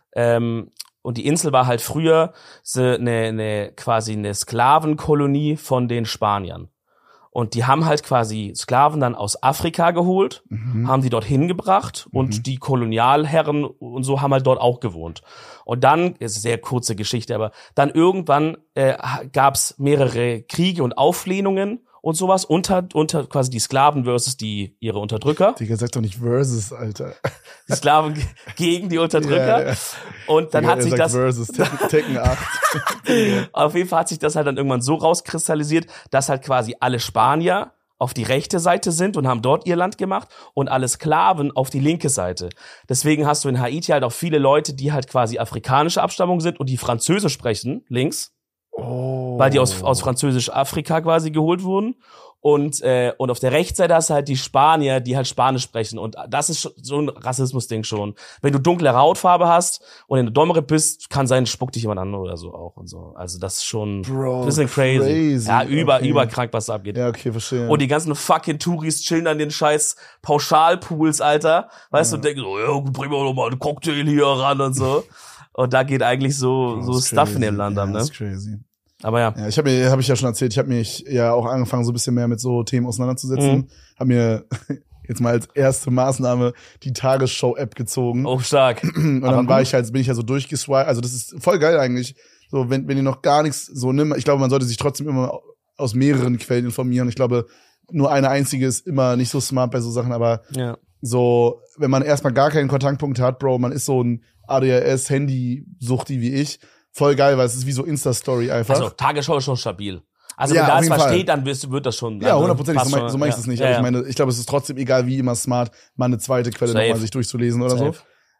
[SPEAKER 2] Und die Insel war halt früher quasi eine Sklavenkolonie von den Spaniern. Und die haben halt quasi Sklaven dann aus Afrika geholt, haben die dort hingebracht und die Kolonialherren und so haben halt dort auch gewohnt. Und dann, ist eine sehr kurze Geschichte, aber dann irgendwann gab's mehrere Kriege und Auflehnungen und sowas unter quasi die Sklaven versus ihre Unterdrücker.
[SPEAKER 1] Digga, sag doch nicht versus, Alter.
[SPEAKER 2] Die Sklaven gegen die Unterdrücker. Ja. Und dann Digga, hat sich das
[SPEAKER 1] versus Tekken 8.
[SPEAKER 2] Auf jeden Fall hat sich das halt dann irgendwann so rauskristallisiert, dass halt quasi alle Spanier auf die rechte Seite sind und haben dort ihr Land gemacht und alle Sklaven auf die linke Seite. Deswegen hast du in Haiti halt auch viele Leute, die halt quasi afrikanische Abstammung sind und die Französisch sprechen, links. Oh. Weil die aus Französisch-Afrika quasi geholt wurden. Und auf der Rechtsseite hast du halt die Spanier, die halt Spanisch sprechen. Und das ist so ein Rassismus-Ding schon. Wenn du dunklere Hautfarbe hast und in der Domere bist, kann sein, spuckt dich jemand an oder so auch und so. Also das ist schon ein bisschen crazy. Ja, überkrank, was da abgeht.
[SPEAKER 1] Ja, okay, verstehe.
[SPEAKER 2] Und die ganzen fucking Touris chillen an den scheiß Pauschalpools, Alter. Weißt du, und denken so, ja, bring mal doch mal einen Cocktail hier ran und so. Und da geht eigentlich so Stuff crazy in dem Land ab, ne?
[SPEAKER 1] Das ist crazy.
[SPEAKER 2] Aber ja.
[SPEAKER 1] Ja, hab ich ja schon erzählt, ich habe mich ja auch angefangen, so ein bisschen mehr mit so Themen auseinanderzusetzen. Hab mir jetzt mal als erste Maßnahme die Tagesschau-App gezogen.
[SPEAKER 2] Oh, stark.
[SPEAKER 1] Und dann bin ich ja so durchgeswiped. Also das ist voll geil eigentlich. So, wenn ihr noch gar nichts so nimmt, ich glaube, man sollte sich trotzdem immer aus mehreren Quellen informieren. Ich glaube, nur eine einzige ist immer nicht so smart bei so Sachen, aber so, wenn man erstmal gar keinen Kontaktpunkt hat, Bro, man ist so ein ADHS-Handy-Suchti wie ich, voll geil, weil es ist wie so Insta-Story einfach.
[SPEAKER 2] Also, Tagesschau ist schon stabil. Also, wenn da es was steht, dann wird das schon.
[SPEAKER 1] Ja, 100%. So meine ich das nicht. Ja, aber ich glaube, es ist trotzdem egal, wie immer smart, mal eine zweite Quelle nochmal sich durchzulesen oder so.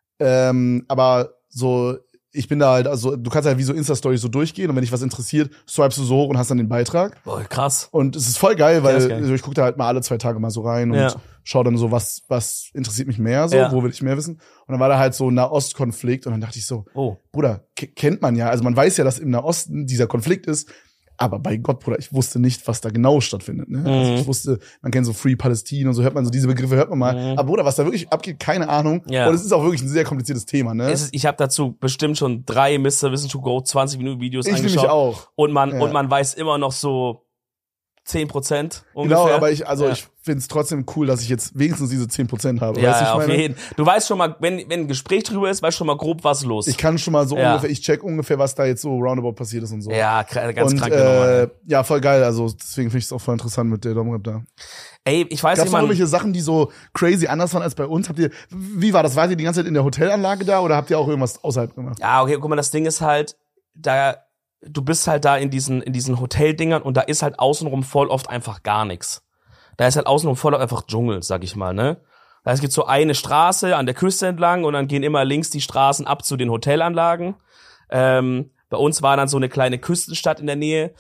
[SPEAKER 1] Aber so, ich bin da halt, also du kannst halt wie so Insta-Stories so durchgehen und wenn dich was interessiert, swipest du so hoch und hast dann den Beitrag.
[SPEAKER 2] Boah, krass.
[SPEAKER 1] Und es ist voll geil, weil also ich gucke da halt mal alle 2 Tage mal so rein und schau dann so, was interessiert mich mehr so, wo will ich mehr wissen. Und dann war da halt so ein Nahostkonflikt und dann dachte ich so, Bruder, kennt man ja, also man weiß ja, dass im Nahosten dieser Konflikt ist, aber bei Gott, Bruder, ich wusste nicht, was da genau stattfindet. Ne? Also ich wusste, man kennt so Free Palestine und so, hört man so diese Begriffe, hört man mal. Aber Bruder, was da wirklich abgeht, keine Ahnung. Ja. Und es ist auch wirklich ein sehr kompliziertes Thema. Ne?
[SPEAKER 2] Ich habe dazu bestimmt schon 3 Mr. Wissen to Go 20-Minuten-Videos angeschaut. Ich nämlich
[SPEAKER 1] auch.
[SPEAKER 2] Und man weiß immer noch so 10% ungefähr.
[SPEAKER 1] Genau, aber ich find's trotzdem cool, dass ich jetzt wenigstens diese 10% habe.
[SPEAKER 2] Ja,
[SPEAKER 1] weißt du,
[SPEAKER 2] auf jeden Fall. Du weißt schon mal, wenn ein Gespräch drüber ist, weißt schon mal grob, was los.
[SPEAKER 1] Ich kann schon mal so ungefähr, ich check ungefähr, was da jetzt so roundabout passiert ist und so.
[SPEAKER 2] Ja, ganz krank.
[SPEAKER 1] Ja, voll geil. Also deswegen finde ich es auch voll interessant mit der Domrep da.
[SPEAKER 2] Ey, ich weiß
[SPEAKER 1] nicht,
[SPEAKER 2] Gab's
[SPEAKER 1] noch irgendwelche Sachen, die so crazy anders waren als bei uns? Wie war das? Wart ihr die ganze Zeit in der Hotelanlage da oder habt ihr auch irgendwas außerhalb gemacht?
[SPEAKER 2] Ja, okay, guck mal, das Ding ist halt, du bist halt da in diesen Hoteldingern und da ist halt außenrum voll oft einfach gar nichts. Da ist halt außenrum voll einfach Dschungel, sag ich mal, ne? Es gibt so eine Straße an der Küste entlang und dann gehen immer links die Straßen ab zu den Hotelanlagen. Bei uns war dann so eine kleine Küstenstadt in der Nähe,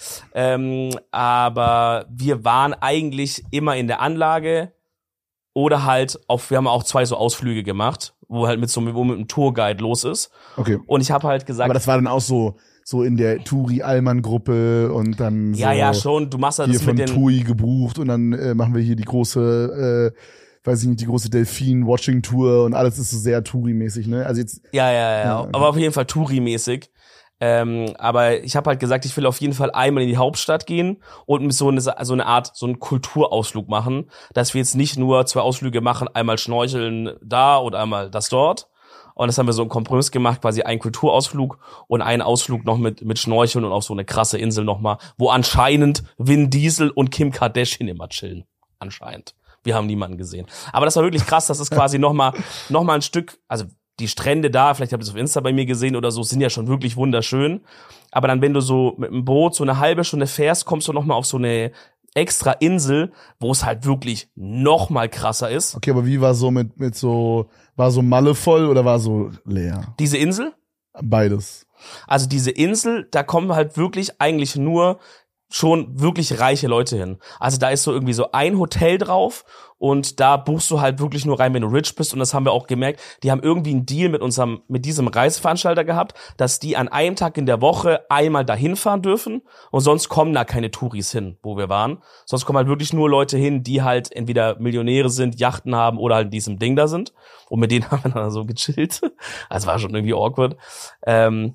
[SPEAKER 2] aber wir waren eigentlich immer in der Anlage oder halt wir haben auch 2 so Ausflüge gemacht, wo halt mit einem Tourguide los ist. Okay. Und ich habe halt gesagt,
[SPEAKER 1] aber das war dann auch so in der Turi-Allmann-Gruppe und dann so
[SPEAKER 2] ja, schon. Du machst halt
[SPEAKER 1] das mit den TUI gebucht und dann machen wir hier die große, die große Delfin-Watching-Tour und alles ist so sehr Touri-mäßig, ne? Also jetzt.
[SPEAKER 2] Ja. Aber auf jeden Fall Touri-mäßig. Aber ich habe halt gesagt, ich will auf jeden Fall einmal in die Hauptstadt gehen und so eine Art, so einen Kulturausflug machen, dass wir jetzt nicht nur 2 Ausflüge machen, einmal schnorcheln da und einmal das dort. Und das haben wir so einen Kompromiss gemacht, quasi einen Kulturausflug und einen Ausflug noch mit Schnorcheln und auf so eine krasse Insel nochmal, wo anscheinend Vin Diesel und Kim Kardashian immer chillen. Anscheinend. Wir haben niemanden gesehen. Aber das war wirklich krass, das ist quasi noch mal ein Stück, also die Strände da, vielleicht habt ihr es auf Insta bei mir gesehen oder so, sind ja schon wirklich wunderschön. Aber dann, wenn du so mit dem Boot so eine halbe Stunde fährst, kommst du noch mal auf so eine extra Insel, wo es halt wirklich noch mal krasser ist.
[SPEAKER 1] Okay, aber wie war so war so Malle voll oder war so leer?
[SPEAKER 2] Diese Insel?
[SPEAKER 1] Beides.
[SPEAKER 2] Also diese Insel, da kommen halt wirklich eigentlich nur schon wirklich reiche Leute hin. Also da ist so irgendwie so ein Hotel drauf und da buchst du halt wirklich nur rein, wenn du rich bist. Und das haben wir auch gemerkt. Die haben irgendwie einen Deal mit diesem Reiseveranstalter gehabt, dass die an einem Tag in der Woche einmal dahin fahren dürfen und sonst kommen da keine Touris hin, wo wir waren. Sonst kommen halt wirklich nur Leute hin, die halt entweder Millionäre sind, Yachten haben oder halt in diesem Ding da sind. Und mit denen haben wir dann so gechillt. Also war schon irgendwie awkward.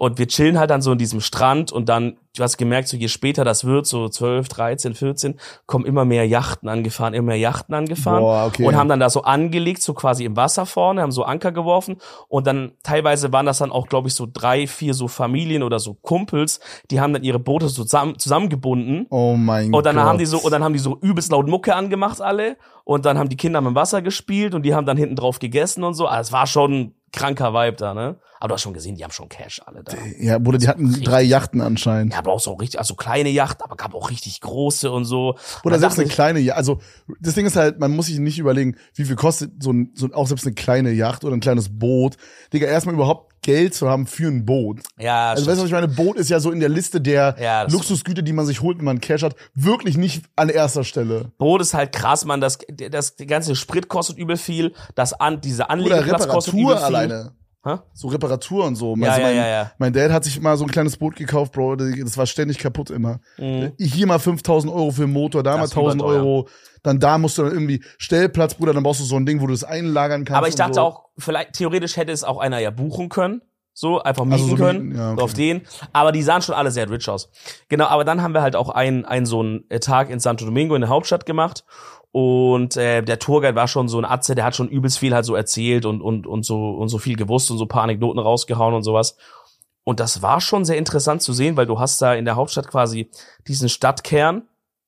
[SPEAKER 2] Und wir chillen halt dann so in diesem Strand und dann, du hast gemerkt, so je später das wird, so 12, 13, 14, kommen immer mehr Yachten angefahren
[SPEAKER 1] Boah, okay.
[SPEAKER 2] Und haben dann da so angelegt, so quasi im Wasser vorne, haben so Anker geworfen und dann teilweise waren das dann auch, glaube ich, so 3, 4 so Familien oder so Kumpels, die haben dann ihre Boote so zusammengebunden.
[SPEAKER 1] Oh mein Gott.
[SPEAKER 2] Und dann haben die so übelst laut Mucke angemacht alle und dann haben die Kinder mit dem Wasser gespielt und die haben dann hinten drauf gegessen und so. Also es war schon ein kranker Vibe da, ne? Aber du hast schon gesehen, die haben schon Cash alle da.
[SPEAKER 1] Ja, Bruder, die hatten 3 Yachten anscheinend.
[SPEAKER 2] Ja, aber auch so richtig, also kleine Yachten, aber gab auch richtig große und so.
[SPEAKER 1] Oder selbst eine kleine Yacht. Also das Ding ist halt, man muss sich nicht überlegen, wie viel kostet so auch selbst eine kleine Yacht oder ein kleines Boot. Digga, erstmal überhaupt Geld zu haben für ein Boot.
[SPEAKER 2] Ja,
[SPEAKER 1] also weißt du, was ich meine? Boot ist ja so in der Liste der
[SPEAKER 2] ja,
[SPEAKER 1] Luxusgüter, die man sich holt, wenn man Cash hat, wirklich nicht an erster Stelle.
[SPEAKER 2] Boot ist halt krass, man, die ganze Sprit kostet übel viel, diese Anlegeplatz kostet übel viel.
[SPEAKER 1] Alleine. So Reparatur und so.
[SPEAKER 2] Ja,
[SPEAKER 1] also mein Dad hat sich mal so ein kleines Boot gekauft, Bro, das war ständig kaputt immer. Hier mal 5.000 Euro für den Motor, da mal 1.000 Euro. Dann da musst du dann irgendwie Stellplatz, Bruder, dann brauchst du so ein Ding, wo du es einlagern kannst.
[SPEAKER 2] Aber ich dachte
[SPEAKER 1] so.
[SPEAKER 2] Auch, vielleicht theoretisch hätte es auch einer ja buchen können. So, einfach mieten können,
[SPEAKER 1] ja, okay.
[SPEAKER 2] auf den. Aber die sahen schon alle sehr rich aus. Genau, aber dann haben wir halt auch einen so einen Tag in Santo Domingo in der Hauptstadt gemacht. Und der Tourguide war schon so ein Atze, der hat schon übelst viel halt so erzählt und so viel gewusst und so ein paar Anekdoten rausgehauen und sowas. Und das war schon sehr interessant zu sehen, weil du hast da in der Hauptstadt quasi diesen Stadtkern,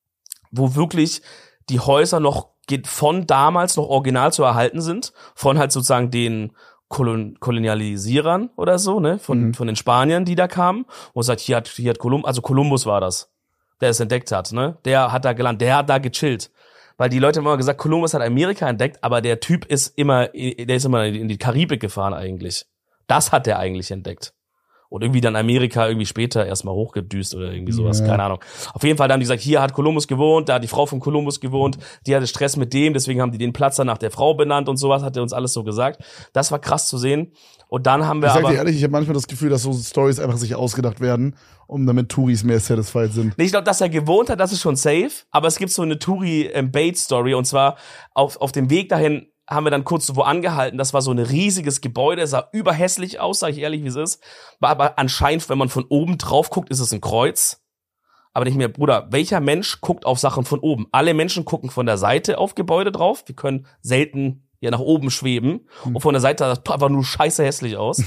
[SPEAKER 2] wo wirklich die Häuser noch von damals noch original zu erhalten sind, von halt sozusagen den Kolonialisierern oder so, ne, von den Spaniern, die da kamen und sagt, hier hat Kolumbus, also Kolumbus war das, der es entdeckt hat, ne, der hat da gelandet, der hat da gechillt. Weil die Leute haben immer gesagt, Kolumbus hat Amerika entdeckt, aber der Typ ist immer in die Karibik gefahren eigentlich. Das hat der eigentlich entdeckt. Und irgendwie dann Amerika irgendwie später erstmal hochgedüst oder irgendwie sowas, keine Ahnung. Auf jeden Fall haben die gesagt, hier hat Kolumbus gewohnt, da hat die Frau von Kolumbus gewohnt, die hatte Stress mit dem, deswegen haben die den Platz dann nach der Frau benannt und sowas, hat er uns alles so gesagt. Das war krass zu sehen. Und dann haben wir
[SPEAKER 1] aber... Ich sag dir ehrlich, ich habe manchmal das Gefühl, dass so Stories einfach sich ausgedacht werden, um damit Touris mehr satisfied sind.
[SPEAKER 2] Nee, ich glaube, dass er gewohnt hat, das ist schon safe, aber es gibt so eine Touri-Bait-Story und zwar auf dem Weg dahin haben wir dann kurz so wo angehalten, das war so ein riesiges Gebäude, sah überhässlich aus, sag ich ehrlich, wie es ist. War aber anscheinend, wenn man von oben drauf guckt, ist es ein Kreuz. Aber nicht mehr, Bruder, welcher Mensch guckt auf Sachen von oben? Alle Menschen gucken von der Seite auf Gebäude drauf. Wir können selten ja nach oben schweben. Und von der Seite sah das einfach nur scheiße hässlich aus.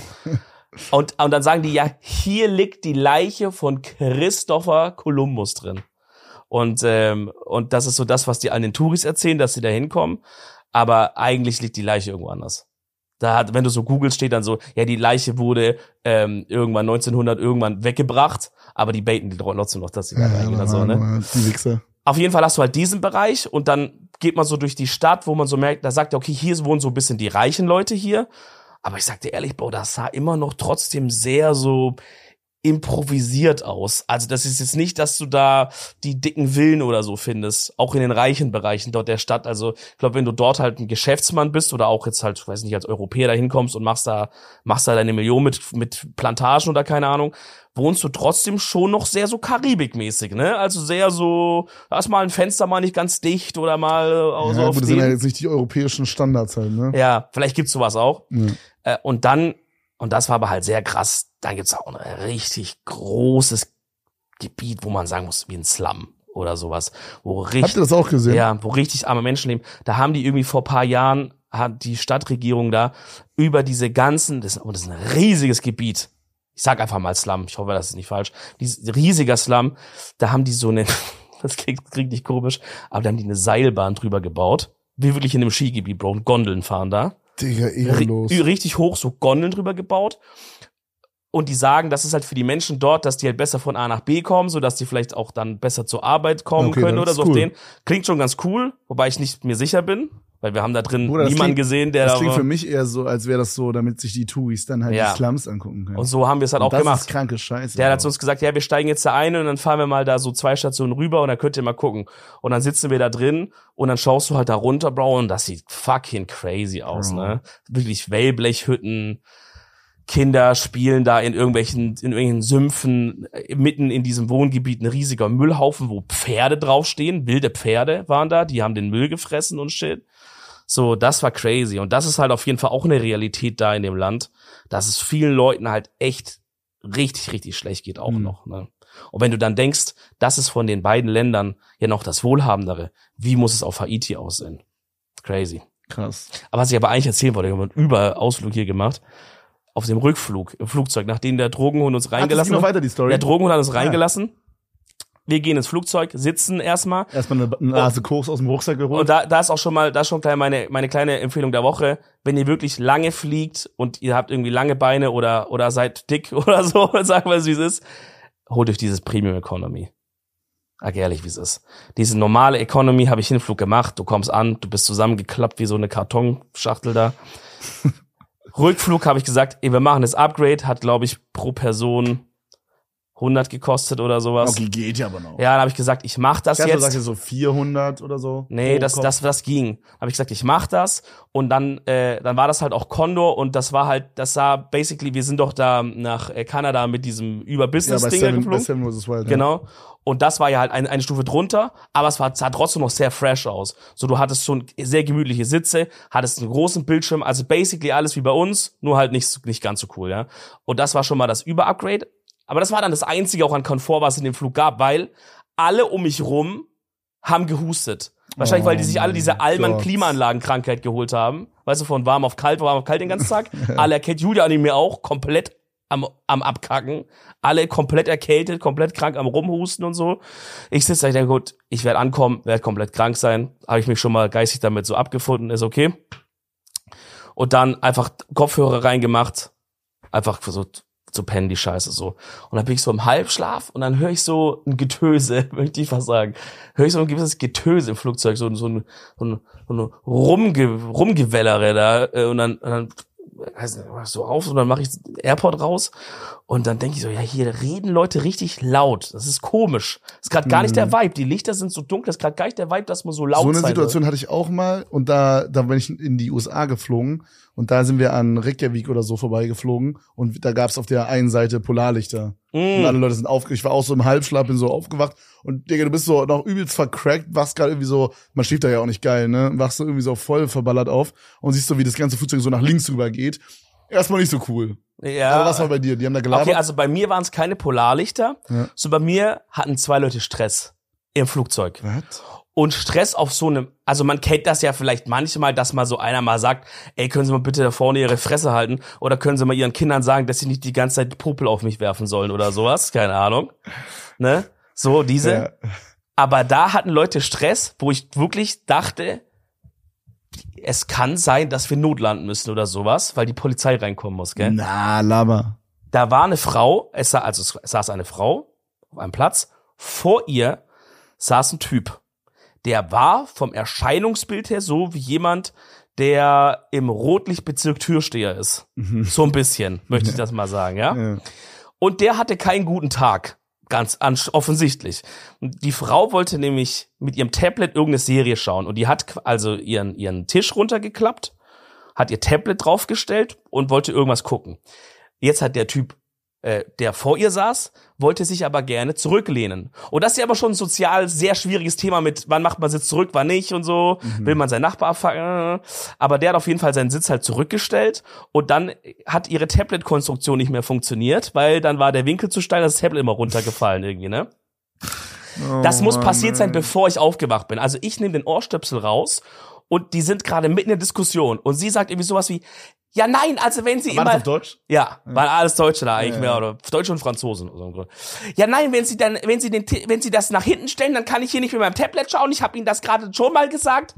[SPEAKER 2] und dann sagen die, ja, hier liegt die Leiche von Christopher Columbus drin. Und das ist so das, was die an den Touris erzählen, dass sie da hinkommen. Aber eigentlich liegt die Leiche irgendwo anders. Wenn du so googelst, steht dann so, ja, die Leiche wurde irgendwann 1900 irgendwann weggebracht, aber die baiten die trotzdem noch, dass sie da reingehen und so, ne?
[SPEAKER 1] Die Wichser.
[SPEAKER 2] Auf jeden Fall hast du halt diesen Bereich und dann geht man so durch die Stadt, wo man so merkt, da sagt er, okay, hier wohnen so ein bisschen die reichen Leute hier. Aber ich sag dir ehrlich, Bro, das sah immer noch trotzdem sehr so improvisiert aus. Also das ist jetzt nicht, dass du da die dicken Villen oder so findest, auch in den reichen Bereichen dort der Stadt. Also ich glaube, wenn du dort halt ein Geschäftsmann bist oder auch jetzt halt, weiß nicht, als Europäer da hinkommst und machst da deine Million mit Plantagen oder keine Ahnung, wohnst du trotzdem schon noch sehr so karibikmäßig, ne? Also sehr so, da ist mal ein Fenster mal nicht ganz dicht oder mal so auf
[SPEAKER 1] gut, das sind ja jetzt nicht die europäischen Standards halt, ne?
[SPEAKER 2] Ja, vielleicht gibt's sowas auch. Und das war aber halt sehr krass. Dann gibt's auch ein richtig großes Gebiet, wo man sagen muss, wie ein Slum oder sowas.
[SPEAKER 1] Habt ihr das auch gesehen?
[SPEAKER 2] Ja, wo richtig arme Menschen leben. Da haben die irgendwie vor ein paar Jahren, hat die Stadtregierung da über diese ganzen, das ist ein riesiges Gebiet. Ich sag einfach mal Slum, ich hoffe, das ist nicht falsch. Dieses riesiger Slum, da haben die so eine, das klingt nicht komisch, aber da haben die eine Seilbahn drüber gebaut. Wie wirklich in einem Skigebiet, Bro, und Gondeln fahren da.
[SPEAKER 1] Digga, ehrenlos.
[SPEAKER 2] Richtig hoch, so Gondeln drüber gebaut. Und die sagen, das ist halt für die Menschen dort, dass die halt besser von A nach B kommen, sodass die vielleicht auch dann besser zur Arbeit kommen können oder so.
[SPEAKER 1] Cool.
[SPEAKER 2] Auf den. Klingt schon ganz cool, wobei ich nicht mir sicher bin, weil wir haben da drin niemanden gesehen, der
[SPEAKER 1] das
[SPEAKER 2] da
[SPEAKER 1] klingt für mich eher so, als wäre das so, damit sich die Touris dann halt die Slums angucken können.
[SPEAKER 2] Und so haben wir es halt auch gemacht.
[SPEAKER 1] Das ist kranke Scheiße.
[SPEAKER 2] Der hat uns gesagt, ja, wir steigen jetzt da ein und dann fahren wir mal da so 2 Stationen rüber und dann könnt ihr mal gucken. Und dann sitzen wir da drin und dann schaust du halt da runter, Bro, und das sieht fucking crazy aus, ne? Wirklich Wellblechhütten, Kinder spielen da in irgendwelchen Sümpfen, mitten in diesem Wohngebiet ein riesiger Müllhaufen, wo Pferde draufstehen, wilde Pferde waren da, die haben den Müll gefressen und shit. So, das war crazy. Und das ist halt auf jeden Fall auch eine Realität da in dem Land, dass es vielen Leuten halt echt richtig, richtig schlecht geht auch noch. Ne? Und wenn du dann denkst, das ist von den beiden Ländern ja noch das Wohlhabendere, wie muss es auf Haiti aussehen? Crazy.
[SPEAKER 1] Krass.
[SPEAKER 2] Aber was ich aber eigentlich erzählen wollte, wir haben einen Ausflug hier gemacht, auf dem Rückflug, im Flugzeug, nachdem der Drogenhund uns reingelassen hat.
[SPEAKER 1] Noch weiter, die Story?
[SPEAKER 2] Der Drogenhund hat uns reingelassen. Wir gehen ins Flugzeug, sitzen erstmal.
[SPEAKER 1] Erstmal eine Nase Koks aus dem Rucksack geholt.
[SPEAKER 2] Und da ist auch schon mal, da ist schon gleich meine kleine Empfehlung der Woche. Wenn ihr wirklich lange fliegt und ihr habt irgendwie lange Beine oder seid dick oder so, sagen wir es, wie es ist, holt euch dieses Premium Economy. Sag ehrlich, wie es ist. Diese normale Economy habe ich Hinflug gemacht. Du kommst an, du bist zusammengeklappt wie so eine Kartonschachtel da. Rückflug habe ich gesagt, wir machen das Upgrade, hat glaube ich pro Person 100 gekostet oder sowas.
[SPEAKER 1] Okay, geht ja aber noch.
[SPEAKER 2] Ja, dann habe ich gesagt, ich mach das jetzt.
[SPEAKER 1] Du sagst ja so 400 oder so.
[SPEAKER 2] Nee, das ging. Habe ich gesagt, ich mach das und dann war das halt auch Condor und das sah basically, wir sind doch da nach Kanada mit diesem Über-Business-Ding geflogen.
[SPEAKER 1] Seven vs. Wild,
[SPEAKER 2] genau. Und das war ja halt eine Stufe drunter, aber es sah trotzdem noch sehr fresh aus. So, du hattest schon sehr gemütliche Sitze, hattest einen großen Bildschirm, also basically alles wie bei uns, nur halt nicht ganz so cool, ja. Und das war schon mal das Über-Upgrade. Aber das war dann das Einzige auch an Komfort, was es in dem Flug gab, weil alle um mich rum haben gehustet. Wahrscheinlich, weil die sich alle diese Allmann-Klimaanlagenkrankheit geholt haben. Weißt du, von warm auf kalt den ganzen Tag. Alle erkältet, Julia und ich mir auch, komplett am Abkacken. Alle komplett erkältet, komplett krank am Rumhusten und so. Ich sitze da, ich denke, gut, ich werde ankommen, werde komplett krank sein. Habe ich mich schon mal geistig damit so abgefunden, ist okay. Und dann einfach Kopfhörer reingemacht, einfach versucht zu pennen, die Scheiße so. Und dann bin ich so im Halbschlaf und dann höre ich so ein Getöse, möchte ich fast sagen. Höre ich so ein gewisses Getöse im Flugzeug, so ein Rumgewellere da. Und dann so auf und dann mache ich AirPod raus und dann denke ich so, ja, hier reden Leute richtig laut. Das ist komisch. Das ist gerade gar nicht der Vibe. Die Lichter sind so dunkel, das ist gerade gar nicht der Vibe, dass man so laut sein
[SPEAKER 1] So eine Situation hatte ich auch mal und da bin ich in die USA geflogen und da sind wir an Reykjavik oder so vorbeigeflogen und da gab's auf der einen Seite Polarlichter. Und alle Leute sind aufgeregt. Ich war auch so im Halbschlaf, bin so aufgewacht und Digga, du bist so noch übelst vercrackt, wachst gerade irgendwie so, man schläft da ja auch nicht geil, ne? Wachst so irgendwie so voll verballert auf und siehst so, wie das ganze Flugzeug so nach links rüber geht. Erstmal nicht so cool.
[SPEAKER 2] Ja.
[SPEAKER 1] Aber was war bei dir? Die haben da gelabert?
[SPEAKER 2] Okay, also bei mir waren es keine Polarlichter. Ja. So bei mir hatten 2 Leute Stress im Flugzeug.
[SPEAKER 1] Was?
[SPEAKER 2] Und Stress auf so einem, also man kennt das ja vielleicht manchmal, dass mal so einer mal sagt, ey, können Sie mal bitte da vorne Ihre Fresse halten oder können Sie mal Ihren Kindern sagen, dass sie nicht die ganze Zeit Popel auf mich werfen sollen oder sowas, keine Ahnung, ne? So, diese. Ja. Aber da hatten Leute Stress, wo ich wirklich dachte, es kann sein, dass wir notlanden müssen oder sowas, weil die Polizei reinkommen muss, gell?
[SPEAKER 1] Na, Lama.
[SPEAKER 2] Da war eine Frau, es saß eine Frau auf einem Platz, vor ihr saß ein Typ. Der war vom Erscheinungsbild her so wie jemand, der im Rotlichtbezirk Türsteher ist. So ein bisschen, möchte ich das mal sagen, ja? Und der hatte keinen guten Tag, ganz offensichtlich. Und die Frau wollte nämlich mit ihrem Tablet irgendeine Serie schauen und die hat also ihren Tisch runtergeklappt, hat ihr Tablet draufgestellt und wollte irgendwas gucken. Jetzt hat der Typ, der vor ihr saß, wollte sich aber gerne zurücklehnen. Und das ist ja aber schon ein sozial sehr schwieriges Thema mit, wann macht man Sitz zurück, wann nicht und so, will man seinen Nachbar abfangen. Aber der hat auf jeden Fall seinen Sitz halt zurückgestellt und dann hat ihre Tablet-Konstruktion nicht mehr funktioniert, weil dann war der Winkel zu steil, das Tablet immer runtergefallen irgendwie, ne? Das muss passiert sein, bevor ich aufgewacht bin. Also ich nehme den Ohrstöpsel raus und die sind gerade mitten in der Diskussion und sie sagt irgendwie sowas wie, ja, nein, also wenn sie
[SPEAKER 1] war
[SPEAKER 2] immer...
[SPEAKER 1] das auf Deutsch?
[SPEAKER 2] Ja, waren alles Deutsche da eigentlich mehr, oder Deutsche und Franzosen. Ja, nein, wenn sie das nach hinten stellen, dann kann ich hier nicht mit meinem Tablet schauen. Ich habe Ihnen das gerade schon mal gesagt.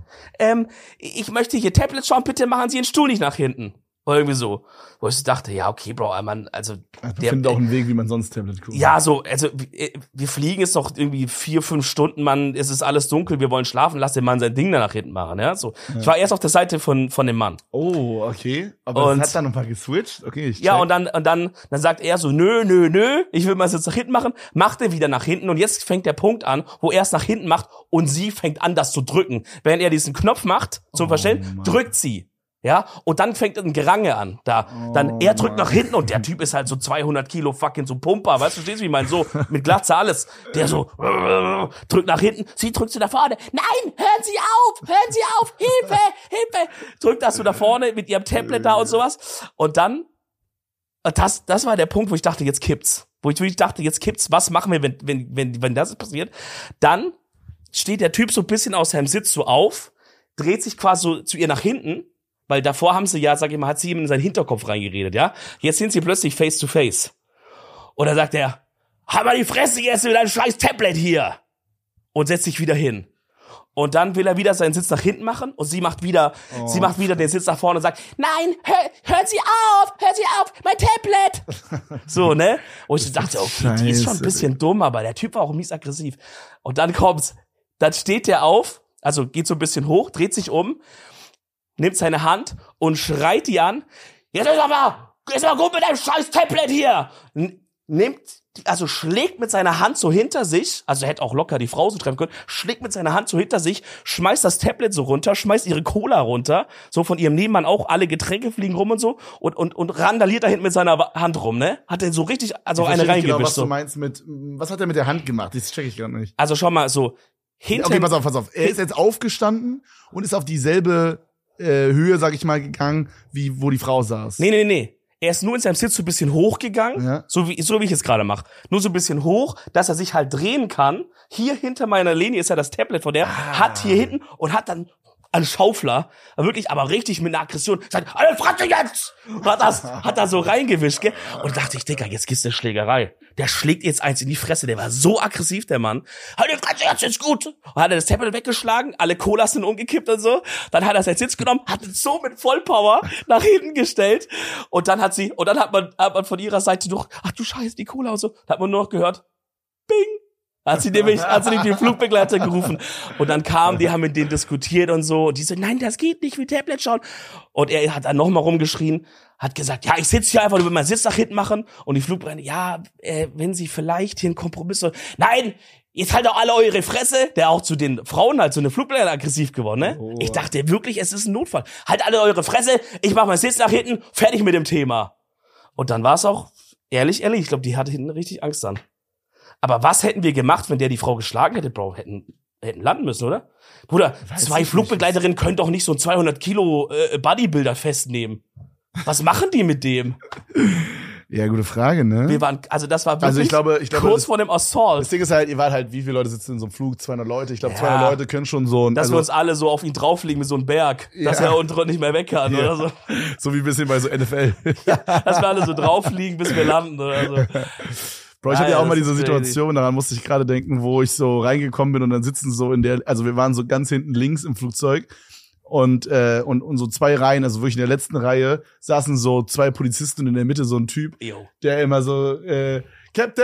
[SPEAKER 2] Ich möchte hier Tablet schauen, bitte machen Sie den Stuhl nicht nach hinten. Oder irgendwie so. Wo ich dachte, ja, okay, Bro, man, also...
[SPEAKER 1] Wir finden auch einen Weg, wie man sonst Tablet guckt.
[SPEAKER 2] Ja, so, also, wir fliegen jetzt noch irgendwie 4-5 Stunden, Mann, es ist alles dunkel, wir wollen schlafen, lass den Mann sein Ding da nach hinten machen, ja, so. Ja. Ich war erst auf der Seite von dem Mann.
[SPEAKER 1] Oh, okay. Aber das hat dann nochmal geswitcht? Okay, ich check.
[SPEAKER 2] Ja, und dann sagt er so, nö, ich will mal jetzt nach hinten machen, macht er wieder nach hinten und jetzt fängt der Punkt an, wo er es nach hinten macht und sie fängt an, das zu drücken. Wenn er diesen Knopf macht, zum Verstehen, drückt sie. Ja, und dann fängt ein Gerange an, er drückt nach hinten und der Typ ist halt so 200 Kilo fucking so Pumper, weißt du, verstehst du, wie ich meine, so, mit Glatze alles, der so, drückt nach hinten, sie drückt zu da vorne, nein, hören Sie auf, Hilfe, drückt das so da vorne mit ihrem Tablet da und sowas, und dann Das war der Punkt, wo ich dachte, jetzt kippt's. Was machen wir, wenn das passiert? Dann steht der Typ so ein bisschen aus seinem Sitz so auf, dreht sich quasi so zu ihr nach hinten, weil davor haben sie ja, sag ich mal, hat sie ihm in seinen Hinterkopf reingeredet, ja? Jetzt sind sie plötzlich face to face. Und dann sagt er, halt mal die Fresse jetzt mit deinem scheiß Tablet hier! Und setzt sich wieder hin. Und dann will er wieder seinen Sitz nach hinten machen und sie macht wieder den Sitz nach vorne und sagt, nein, hören Sie auf, mein Tablet! So, ne? Und ich dachte, okay, die ist schon ein bisschen dumm, aber der Typ war auch mies aggressiv. Und dann kommt's, dann steht der auf, also geht so ein bisschen hoch, dreht sich um, nimmt seine Hand und schreit die an, jetzt ist mal gut mit deinem scheiß Tablet hier! Schlägt mit seiner Hand so hinter sich, also er hätte auch locker die Frau so treffen können, schlägt mit seiner Hand so hinter sich, schmeißt das Tablet so runter, schmeißt ihre Cola runter, so von ihrem Nebenmann auch, alle Getränke fliegen rum und so, und randaliert da hinten mit seiner Hand rum, ne? Hat er so richtig, also eine reingewischt. Genau,
[SPEAKER 1] was du meinst was hat er mit der Hand gemacht? Das check ich gar nicht.
[SPEAKER 2] Also schon mal so,
[SPEAKER 1] Okay, pass auf. Er ist jetzt aufgestanden und ist auf dieselbe Höhe, sag ich mal, gegangen, wie wo die Frau saß.
[SPEAKER 2] Nee. Er ist nur in seinem Sitz so ein bisschen hochgegangen, ja. so wie ich es gerade mache. Nur so ein bisschen hoch, dass er sich halt drehen kann. Hier hinter meiner Linie ist ja das Tablet von der, hat hier hinten und hat dann einen Schaufler, wirklich, aber richtig mit einer Aggression, sagt, alle Fratze jetzt! Hat da so reingewischt, gell? Und dachte ich, Digga, jetzt gibt's eine Schlägerei. Der schlägt jetzt eins in die Fresse, der war so aggressiv, der Mann. Halt die Fratze jetzt, ist gut! Und hat er das Tablet weggeschlagen, alle Colas sind umgekippt und so. Dann hat er seinen Sitz genommen, hat es so mit Vollpower nach hinten gestellt. Und dann hat man von ihrer Seite durch, ach du Scheiße, die Cola und so, da hat man nur noch gehört, Bing! Hat sie nämlich den Flugbegleiter gerufen. Und dann die haben mit denen diskutiert und so. Und die so, nein, das geht nicht, wie Tablet schauen. Und er hat dann nochmal rumgeschrien, hat gesagt, ja, ich sitze hier einfach, nur will meinen Sitz nach hinten machen. Und die Flugbegleiter, ja, wenn sie vielleicht hier einen Kompromiss so, nein, jetzt halt doch alle eure Fresse. Der auch zu den Frauen halt so eine Flugbegleiter aggressiv geworden, ne? Oh. Ich dachte wirklich, es ist ein Notfall. Halt alle eure Fresse, ich mach meinen Sitz nach hinten, fertig mit dem Thema. Und dann war es auch, ehrlich, ich glaube, die hatte hinten richtig Angst dann. Aber was hätten wir gemacht, wenn der die Frau geschlagen hätte, Bro? Hätten landen müssen, oder? Bruder, 2 Flugbegleiterinnen können doch nicht so ein 200 Kilo Bodybuilder festnehmen. Was machen die mit dem?
[SPEAKER 1] Ja, gute Frage, ne?
[SPEAKER 2] Das war wirklich
[SPEAKER 1] ich glaube,
[SPEAKER 2] kurz vor dem Assault.
[SPEAKER 1] Das Ding ist halt, ihr wart halt, wie viele Leute sitzen in so einem Flug? 200 Leute. Ich glaube, 200 Leute können schon so
[SPEAKER 2] dass wir uns alle so auf ihn drauflegen mit so einem Berg, dass er unten nicht mehr weg kann, oder so.
[SPEAKER 1] So wie ein bisschen bei so NFL.
[SPEAKER 2] Dass wir alle so draufliegen, bis wir landen, oder so.
[SPEAKER 1] Bro, ich hatte ja auch mal diese Situation, daran musste ich gerade denken, wo ich so reingekommen bin und dann sitzen so also wir waren so ganz hinten links im Flugzeug und so 2 Reihen, also wirklich in der letzten Reihe, saßen so 2 Polizisten und in der Mitte so ein Typ, der immer so, Captain!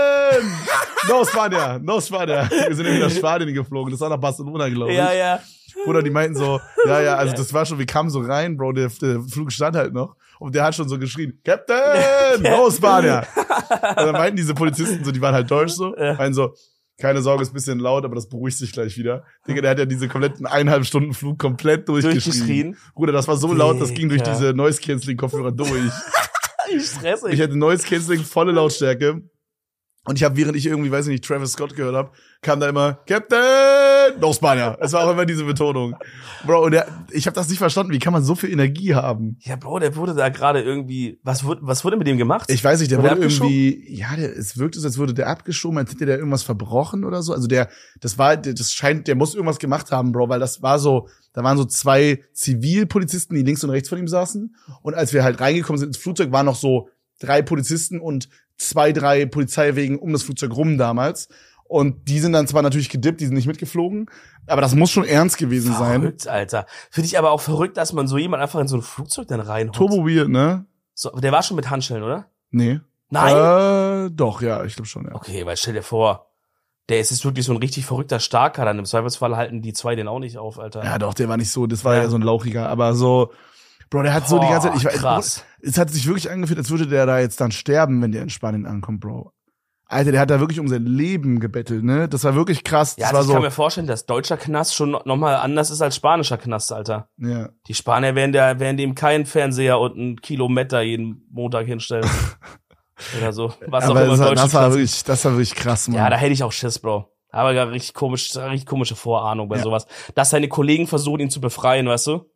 [SPEAKER 1] No Spanier! Wir sind irgendwie nach Spanien geflogen, das war nach Barcelona, glaube ich.
[SPEAKER 2] Ja.
[SPEAKER 1] Oder die meinten so, also das war schon, wir kamen so rein, Bro, der Flug stand halt noch. Und der hat schon so geschrien, Captain, no Spanier. Und dann meinten diese Polizisten so, die waren halt deutsch so, meinten so, keine Sorge, ist ein bisschen laut, aber das beruhigt sich gleich wieder. Digga, der hat ja diese kompletten 1,5 Stunden Flug komplett durchgeschrien. Bruder, das war so laut, das ging durch diese Noise-Canceling-Kopfhörer durch.
[SPEAKER 2] Stressig.
[SPEAKER 1] Ich hatte Noise-Canceling, volle Lautstärke. Und ich habe, während ich irgendwie, weiß ich nicht, Travis Scott gehört habe, kam da immer, Captain, no Spanier. Es war auch immer diese Betonung. Bro, und ich habe das nicht verstanden. Wie kann man so viel Energie haben?
[SPEAKER 2] Ja, Bro, der wurde da gerade irgendwie, was wurde mit dem gemacht?
[SPEAKER 1] Ich weiß nicht, der wurde irgendwie, es wirkt so, als würde der abgeschoben, als hätte der irgendwas verbrochen oder so. Also der muss irgendwas gemacht haben, Bro, weil das war so, da waren so 2 Zivilpolizisten, die links und rechts von ihm saßen. Und als wir halt reingekommen sind ins Flugzeug, waren noch so 3 Polizisten und 2, 3 Polizeiwegen um das Flugzeug rum damals. Und die sind dann zwar natürlich gedippt, die sind nicht mitgeflogen, aber das muss schon ernst gewesen sein.
[SPEAKER 2] Verrückt, Alter. Finde ich aber auch verrückt, dass man so jemand einfach in so ein Flugzeug dann reinholt.
[SPEAKER 1] Turbo weird, ne?
[SPEAKER 2] So, der war schon mit Handschellen, oder?
[SPEAKER 1] Nee.
[SPEAKER 2] Nein?
[SPEAKER 1] Doch, ja, ich glaube schon, ja.
[SPEAKER 2] Okay, weil stell dir vor, der ist wirklich so ein richtig verrückter Starker, dann im Zweifelsfall halten die 2 den auch nicht auf, Alter.
[SPEAKER 1] Ja, doch, der war nicht so, das war ja so ein lauchiger, aber so, Bro, der hat so die ganze Zeit,
[SPEAKER 2] krass.
[SPEAKER 1] Es hat sich wirklich angefühlt, als würde der da jetzt dann sterben, wenn der in Spanien ankommt, Bro. Alter, der hat da wirklich um sein Leben gebettelt, ne? Das war wirklich krass. Das
[SPEAKER 2] ja,
[SPEAKER 1] war
[SPEAKER 2] ich kann mir vorstellen, dass deutscher Knast schon nochmal anders ist als spanischer Knast, Alter.
[SPEAKER 1] Ja.
[SPEAKER 2] Die Spanier werden dem keinen Fernseher und einen Kilometer jeden Montag hinstellen. Oder so. Was
[SPEAKER 1] aber
[SPEAKER 2] auch immer
[SPEAKER 1] das war wirklich krass, Mann.
[SPEAKER 2] Ja, da hätte ich auch Schiss, Bro. Aber gar richtig komische Vorahnung bei sowas. Dass seine Kollegen versuchen, ihn zu befreien, weißt du?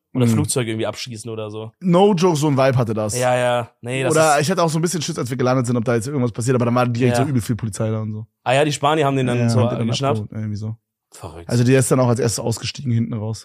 [SPEAKER 2] Oder Flugzeuge irgendwie abschießen oder so.
[SPEAKER 1] No joke, so ein Vibe hatte das.
[SPEAKER 2] Ja. Nee, das
[SPEAKER 1] oder ich hatte auch so ein bisschen Schiss, als wir gelandet sind, ob da jetzt irgendwas passiert, aber dann war direkt so übel viel Polizei da und so.
[SPEAKER 2] Ah ja, die Spanier haben den dann so geschnappt.
[SPEAKER 1] Irgendwie so.
[SPEAKER 2] Verrückt.
[SPEAKER 1] Also der ist dann auch als erstes ausgestiegen hinten raus.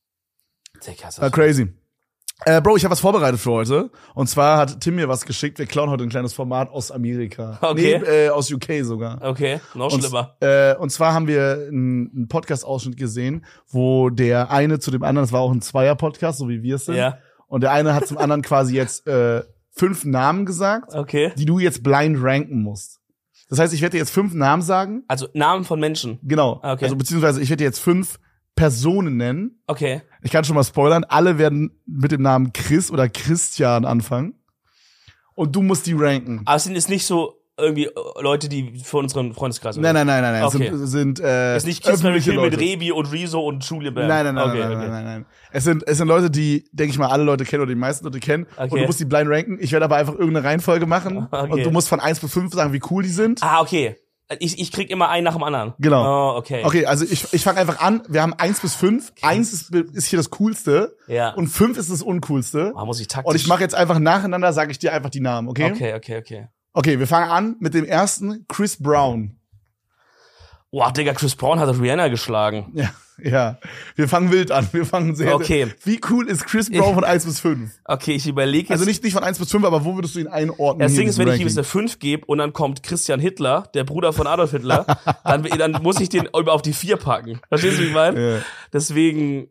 [SPEAKER 2] War
[SPEAKER 1] crazy. Bro, ich habe was vorbereitet für heute. Und zwar hat Tim mir was geschickt. Wir klauen heute ein kleines Format aus Amerika.
[SPEAKER 2] Okay.
[SPEAKER 1] Nee, aus UK sogar.
[SPEAKER 2] Okay, noch schlimmer.
[SPEAKER 1] Und zwar haben wir einen Podcast-Ausschnitt gesehen, wo der eine zu dem anderen, das war auch ein Zweier-Podcast, so wie wir es sind.
[SPEAKER 2] Ja.
[SPEAKER 1] Und der eine hat zum anderen quasi jetzt 5 Namen gesagt, die du jetzt blind ranken musst. Das heißt, ich werde dir jetzt 5 Namen sagen.
[SPEAKER 2] Also Namen von Menschen?
[SPEAKER 1] Genau.
[SPEAKER 2] Okay.
[SPEAKER 1] Also beziehungsweise ich werde dir jetzt 5 Personen nennen.
[SPEAKER 2] Okay.
[SPEAKER 1] Ich kann schon mal spoilern. Alle werden mit dem Namen Chris oder Christian anfangen. Und du musst die ranken.
[SPEAKER 2] Aber es sind jetzt nicht so irgendwie Leute, die für unseren Freundeskreis sind.
[SPEAKER 1] Nein.
[SPEAKER 2] Okay.
[SPEAKER 1] Es sind
[SPEAKER 2] ist nicht Kids mit Rebi und Rezo und Julian Bam.
[SPEAKER 1] Nein. Es sind Leute, die, denke ich mal, alle Leute kennen oder die meisten Leute kennen. Okay. Und du musst die blind ranken. Ich werde aber einfach irgendeine Reihenfolge machen. Okay. Und du musst von 1 bis 5 sagen, wie cool die sind.
[SPEAKER 2] Ah, okay. Ich krieg immer einen nach dem anderen.
[SPEAKER 1] Genau.
[SPEAKER 2] Oh, okay.
[SPEAKER 1] Okay, also ich fange einfach an. Wir haben 1 bis 5. 1 ist hier das Coolste.
[SPEAKER 2] Ja.
[SPEAKER 1] Und 5 ist das Uncoolste.
[SPEAKER 2] Muss ich taktisch.
[SPEAKER 1] Und ich mache jetzt einfach nacheinander, sage ich dir einfach die Namen, okay?
[SPEAKER 2] Okay.
[SPEAKER 1] Okay, wir fangen an mit dem ersten, Chris Brown.
[SPEAKER 2] Boah, Digga, Chris Brown hat Rihanna geschlagen.
[SPEAKER 1] Ja. Wir fangen wild an. Wir fangen sehr. Wie cool ist Chris Brown von 1 bis 5?
[SPEAKER 2] Okay, ich überlege jetzt.
[SPEAKER 1] Also nicht von 1 bis 5, aber wo würdest du ihn einordnen?
[SPEAKER 2] Das Ding ist, wenn ich ihm jetzt eine 5 gebe und dann kommt Christian Hitler, der Bruder von Adolf Hitler, dann muss ich den auf die 4 packen. Verstehst du, wie ich meine?
[SPEAKER 1] Ja.
[SPEAKER 2] Deswegen,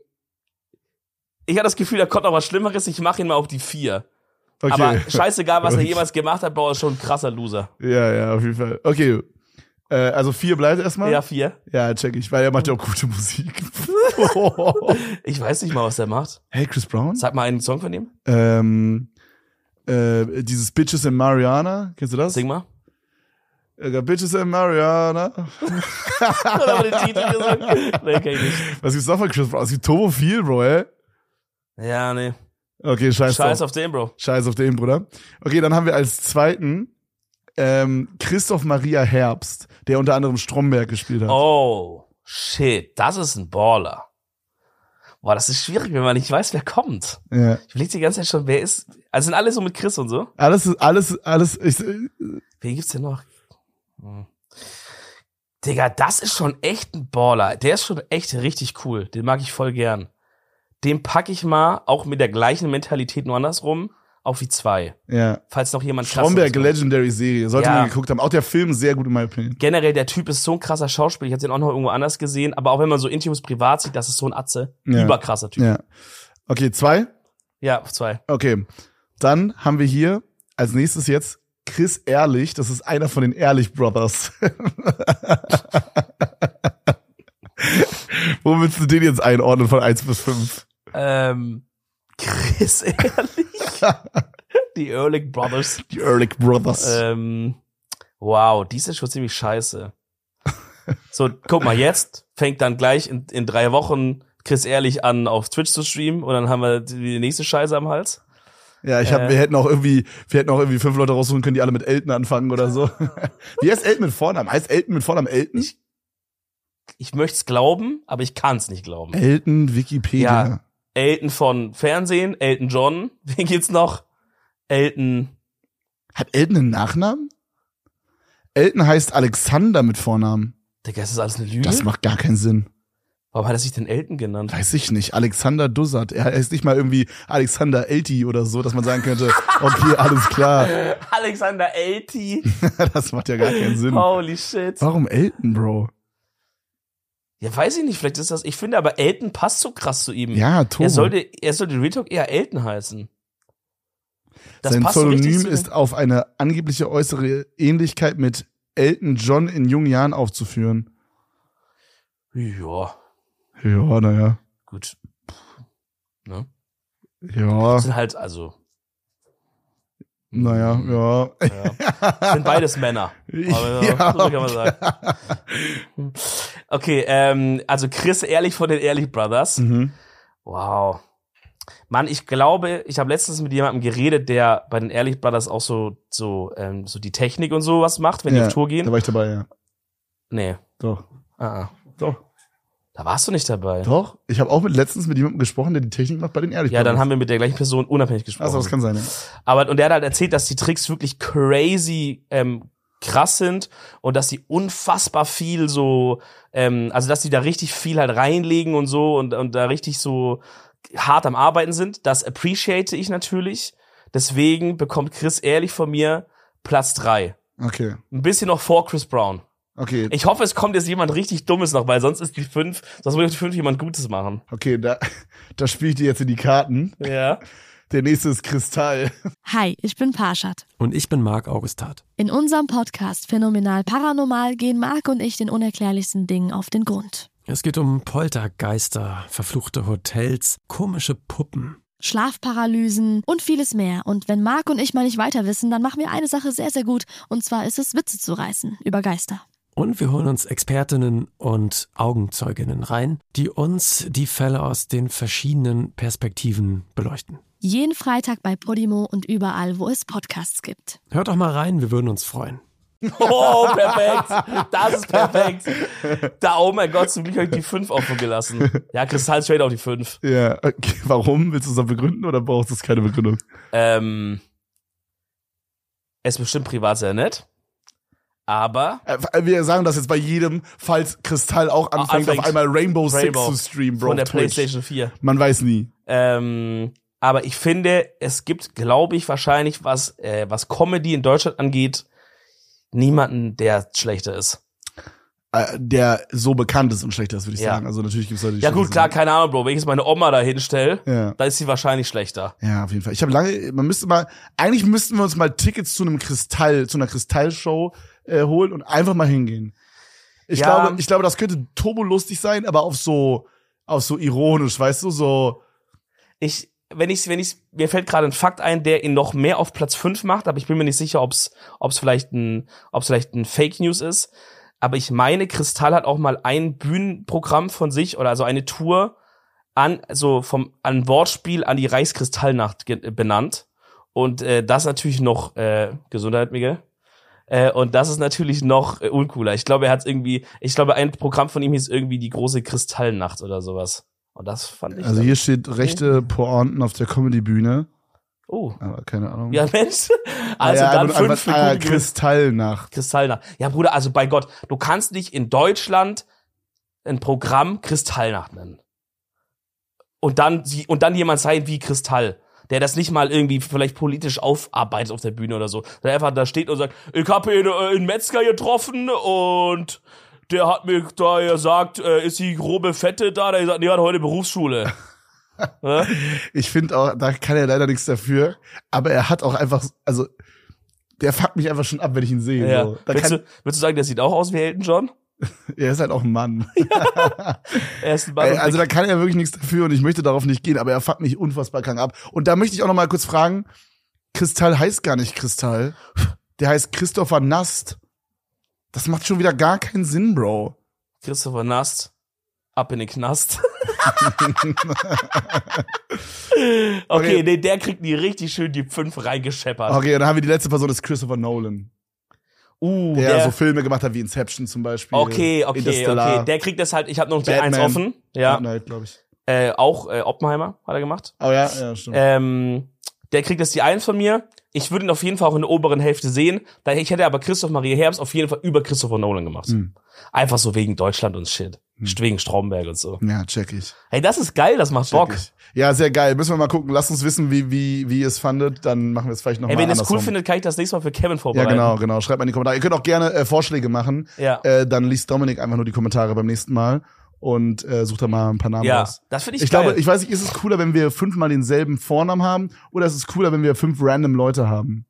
[SPEAKER 2] ich hatte das Gefühl, da kommt noch was Schlimmeres, ich mache ihn mal auf die 4.
[SPEAKER 1] Okay.
[SPEAKER 2] Aber scheißegal, was er jemals gemacht hat, Bro, ist schon ein krasser Loser.
[SPEAKER 1] Ja, auf jeden Fall. Okay. Also 4 bleibt erstmal?
[SPEAKER 2] Ja, 4.
[SPEAKER 1] Ja, check ich, weil er macht ja auch gute Musik.
[SPEAKER 2] Ich weiß nicht mal, was er macht.
[SPEAKER 1] Hey, Chris Brown?
[SPEAKER 2] Sag mal einen Song von ihm.
[SPEAKER 1] Dieses Bitches in Mariana, kennst du das?
[SPEAKER 2] Sing mal.
[SPEAKER 1] Bitches in Mariana.
[SPEAKER 2] Oder den Titel gesagt? Nee, kenn ich nicht.
[SPEAKER 1] Was gibt's noch von Chris Brown? Es gibt Turbo viel, Bro, ey.
[SPEAKER 2] Ja, nee.
[SPEAKER 1] Okay, scheiß
[SPEAKER 2] auf den, Bro.
[SPEAKER 1] Scheiß auf den, Bruder. Okay, dann haben wir als zweiten Christoph Maria Herbst, der unter anderem Stromberg gespielt hat.
[SPEAKER 2] Oh, shit, das ist ein Baller. Boah, das ist schwierig, wenn man nicht weiß, wer kommt.
[SPEAKER 1] Ja.
[SPEAKER 2] Ich überlege die ganze Zeit schon, wer ist. Also sind alle so mit Chris und so?
[SPEAKER 1] Alles.
[SPEAKER 2] Wen gibt's denn noch? Digga, das ist schon echt ein Baller. Der ist schon echt richtig cool. Den mag ich voll gern. Den packe ich mal, auch mit der gleichen Mentalität nur andersrum, auf die 2.
[SPEAKER 1] Ja.
[SPEAKER 2] Falls noch jemand
[SPEAKER 1] Stromberg, Legendary Serie. Sollte man geguckt haben. Auch der Film sehr gut in meiner Opinion.
[SPEAKER 2] Generell, der Typ ist so ein krasser Schauspieler. Ich habe den auch noch irgendwo anders gesehen. Aber auch wenn man so Intimus privat sieht, das ist so ein Atze.
[SPEAKER 1] Ja.
[SPEAKER 2] Überkrasser Typ.
[SPEAKER 1] Ja. Okay, 2?
[SPEAKER 2] Ja, auf 2.
[SPEAKER 1] Okay. Dann haben wir hier als nächstes jetzt Chris Ehrlich. Das ist einer von den Ehrlich Brothers. Wo willst du den jetzt einordnen von 1 bis 5?
[SPEAKER 2] Chris Ehrlich? Die Ehrlich Brothers.
[SPEAKER 1] Die Ehrlich Brothers.
[SPEAKER 2] Wow, die ist schon ziemlich scheiße. So, guck mal, jetzt fängt dann gleich in 3 Wochen Chris Ehrlich an, auf Twitch zu streamen und dann haben wir die nächste Scheiße am Hals.
[SPEAKER 1] Ja, wir hätten auch irgendwie 5 Leute raussuchen können, die alle mit Elton anfangen oder so. Wie heißt Elton mit Vornamen? Heißt Elton mit Vornamen Elton?
[SPEAKER 2] Ich möchte es glauben, aber ich kann es nicht glauben.
[SPEAKER 1] Elton, Wikipedia.
[SPEAKER 2] Ja, Elton von Fernsehen, Elton John. Wen gibt's noch? Elton.
[SPEAKER 1] Hat Elton einen Nachnamen? Elton heißt Alexander mit Vornamen.
[SPEAKER 2] Digga, ist das alles eine Lüge?
[SPEAKER 1] Das macht gar keinen Sinn.
[SPEAKER 2] Warum hat er sich denn Elton genannt?
[SPEAKER 1] Weiß ich nicht. Alexander Dussert. Er heißt nicht mal irgendwie Alexander Elti oder so, dass man sagen könnte, okay, alles klar.
[SPEAKER 2] Alexander Elti?
[SPEAKER 1] Das macht ja gar keinen Sinn.
[SPEAKER 2] Holy shit.
[SPEAKER 1] Warum Elton, Bro?
[SPEAKER 2] Ja, weiß ich nicht. Vielleicht ist das, ich finde aber Elton passt so krass zu ihm.
[SPEAKER 1] Ja, Tobi.
[SPEAKER 2] Er sollte Real Talk eher Elton heißen. Das
[SPEAKER 1] Sein
[SPEAKER 2] passt so
[SPEAKER 1] Pseudonym ist auf eine angebliche äußere Ähnlichkeit mit Elton John in jungen Jahren aufzuführen.
[SPEAKER 2] Ja.
[SPEAKER 1] Ja, naja.
[SPEAKER 2] Gut. Ne?
[SPEAKER 1] Ja.
[SPEAKER 2] Das sind halt, also.
[SPEAKER 1] Naja, ja.
[SPEAKER 2] Sind beides Männer. Aber
[SPEAKER 1] ja,
[SPEAKER 2] so kann man sagen. Okay, also Chris Ehrlich von den Ehrlich Brothers.
[SPEAKER 1] Mhm.
[SPEAKER 2] Wow. Mann, ich glaube, ich habe letztens mit jemandem geredet, der bei den Ehrlich Brothers auch so die Technik und sowas macht, wenn die auf Tour gehen.
[SPEAKER 1] Da war ich dabei, ja.
[SPEAKER 2] Nee.
[SPEAKER 1] Doch.
[SPEAKER 2] Ah.
[SPEAKER 1] Doch.
[SPEAKER 2] Da warst du nicht dabei.
[SPEAKER 1] Doch, ich habe auch letztens mit jemandem gesprochen, der die Technik macht bei den Ehrlich
[SPEAKER 2] Ja, dann haben wir mit der gleichen Person unabhängig gesprochen.
[SPEAKER 1] Also das kann sein, ja.
[SPEAKER 2] Aber, und der hat halt erzählt, dass die Tricks wirklich crazy krass sind und dass sie unfassbar viel so, also dass die da richtig viel halt reinlegen und so und da richtig so hart am Arbeiten sind. Das appreciate ich natürlich. Deswegen bekommt Chris Ehrlich von mir Platz 3.
[SPEAKER 1] Okay.
[SPEAKER 2] Ein bisschen noch vor Chris Brown.
[SPEAKER 1] Okay.
[SPEAKER 2] Ich hoffe, es kommt jetzt jemand richtig Dummes noch, weil sonst ist die 5, sonst muss die 5 jemand Gutes machen.
[SPEAKER 1] Okay, da spiele ich dir jetzt in die Karten.
[SPEAKER 2] Ja.
[SPEAKER 1] Der nächste ist Kristall.
[SPEAKER 3] Hi, ich bin Parshad.
[SPEAKER 4] Und ich bin Marc Augustat.
[SPEAKER 3] In unserem Podcast Phänomenal Paranormal gehen Marc und ich den unerklärlichsten Dingen auf den Grund.
[SPEAKER 4] Es geht um Poltergeister, verfluchte Hotels, komische Puppen.
[SPEAKER 3] Schlafparalysen und vieles mehr. Und wenn Marc und ich mal nicht weiter wissen, dann machen wir eine Sache sehr, sehr gut. Und zwar ist es, Witze zu reißen über Geister.
[SPEAKER 4] Und wir holen uns Expertinnen und Augenzeuginnen rein, die uns die Fälle aus den verschiedenen Perspektiven beleuchten.
[SPEAKER 3] Jeden Freitag bei Podimo und überall, wo es Podcasts gibt.
[SPEAKER 4] Hört doch mal rein, wir würden uns freuen.
[SPEAKER 2] Oh, perfekt. Das ist perfekt. Oh mein Gott, zum Glück habe ich die 5 offen gelassen. Ja, Kristall straight auf die 5.
[SPEAKER 1] Ja, okay. Warum? Willst du es noch begründen oder brauchst du es keine Begründung?
[SPEAKER 2] Es ist bestimmt privat sehr nett. Aber
[SPEAKER 1] wir sagen das jetzt bei jedem, falls Kristall auch anfängt auf einmal Rainbow Six zu streamen, Bro.
[SPEAKER 2] Von der
[SPEAKER 1] Twitch.
[SPEAKER 2] PlayStation 4.
[SPEAKER 1] Man weiß nie.
[SPEAKER 2] Aber ich finde, es gibt, glaube ich, wahrscheinlich, was Comedy in Deutschland angeht, niemanden, der schlechter ist.
[SPEAKER 1] Der so bekannt ist und schlechter ist, würde ich sagen. Also natürlich gibt's Leute, die
[SPEAKER 2] ja gut, klar, keine Ahnung, Bro. Wenn ich jetzt meine Oma da hinstelle, da ist sie wahrscheinlich schlechter.
[SPEAKER 1] Ja, auf jeden Fall. Ich habe eigentlich müssten wir uns mal Tickets zu einer Kristallshow holen und einfach mal hingehen. Ich glaube, das könnte turbolustig sein, aber auf so ironisch, weißt du, so.
[SPEAKER 2] Mir fällt gerade ein Fakt ein, der ihn noch mehr auf Platz 5 macht, aber ich bin mir nicht sicher, ob's vielleicht ein Fake News ist. Aber ich meine, Kristall hat auch mal ein Bühnenprogramm von sich oder also eine Tour an Wortspiel an die Reichskristallnacht benannt. Und das natürlich noch, Gesundheit, Miguel. Und das ist natürlich noch uncooler. Ich glaube, ein Programm von ihm hieß irgendwie die große Kristallnacht oder sowas. Und das fand ich.
[SPEAKER 1] Also hier steht rechte Pointen auf der Comedy-Bühne.
[SPEAKER 2] Oh.
[SPEAKER 1] Aber keine Ahnung.
[SPEAKER 2] Ja, Mensch. Also dann 5 für
[SPEAKER 1] Kristallnacht.
[SPEAKER 2] Kristallnacht. Ja, Bruder, also bei Gott, du kannst nicht in Deutschland ein Programm Kristallnacht nennen. Und dann jemand sein wie Kristall, der das nicht mal irgendwie vielleicht politisch aufarbeitet auf der Bühne oder so. Der einfach da steht und sagt, ich habe hier einen Metzger getroffen und der hat mir da gesagt, ist die grobe Fette da? Der hat gesagt, nee, hat heute Berufsschule. Ja?
[SPEAKER 1] Ich finde auch, da kann er leider nichts dafür, aber er hat auch einfach, also der fuckt mich einfach schon ab, wenn ich ihn sehe.
[SPEAKER 2] Ja.
[SPEAKER 1] So.
[SPEAKER 2] Würdest du sagen, der sieht auch aus wie Elton John?
[SPEAKER 1] Er ist halt auch ein Mann.
[SPEAKER 2] Ja. Er ist ein Mann.
[SPEAKER 1] Also da kann er wirklich nichts dafür und ich möchte darauf nicht gehen, aber er fuckt mich unfassbar krank ab. Und da möchte ich auch noch mal kurz fragen, Kristall heißt gar nicht Kristall. Der heißt Christopher Nast. Das macht schon wieder gar keinen Sinn, Bro.
[SPEAKER 2] Christopher Nast. Ab in den Knast. Okay, nee, der kriegt die richtig schön die 5 reingescheppert.
[SPEAKER 1] Okay, und dann haben wir die letzte Person, das ist Christopher Nolan. Der so Filme gemacht hat wie Inception zum Beispiel.
[SPEAKER 2] Okay. Der kriegt das halt, ich habe noch die 1 offen. Ja.
[SPEAKER 1] Nein, glaube ich.
[SPEAKER 2] Auch Oppenheimer hat er gemacht.
[SPEAKER 1] Oh ja, stimmt.
[SPEAKER 2] Der kriegt jetzt die 1 von mir. Ich würde ihn auf jeden Fall auch in der oberen Hälfte sehen. Ich hätte aber Christoph Maria Herbst auf jeden Fall über Christopher Nolan gemacht. Einfach so wegen Deutschland und Shit. Wegen Stromberg und so.
[SPEAKER 1] Ja, check ich.
[SPEAKER 2] Hey, das ist geil, das macht Bock.
[SPEAKER 1] Ja, sehr geil. Müssen wir mal gucken. Lasst uns wissen, wie ihr es fandet. Dann machen wir es vielleicht noch mal
[SPEAKER 2] wenn ihr es
[SPEAKER 1] andersrum.
[SPEAKER 2] cool findet, kann ich das nächste Mal für Kevin vorbereiten.
[SPEAKER 1] Ja, genau. Schreibt mal in die Kommentare. Ihr könnt auch gerne Vorschläge machen.
[SPEAKER 2] Ja.
[SPEAKER 1] Dann liest Dominik einfach nur die Kommentare beim nächsten Mal und sucht da mal ein paar Namen raus.
[SPEAKER 2] Ja, das finde ich
[SPEAKER 1] Ich
[SPEAKER 2] geil.
[SPEAKER 1] glaube, ich weiß nicht, ist es cooler, wenn wir 5-mal denselben Vornamen haben oder ist es cooler, wenn wir 5 random Leute haben?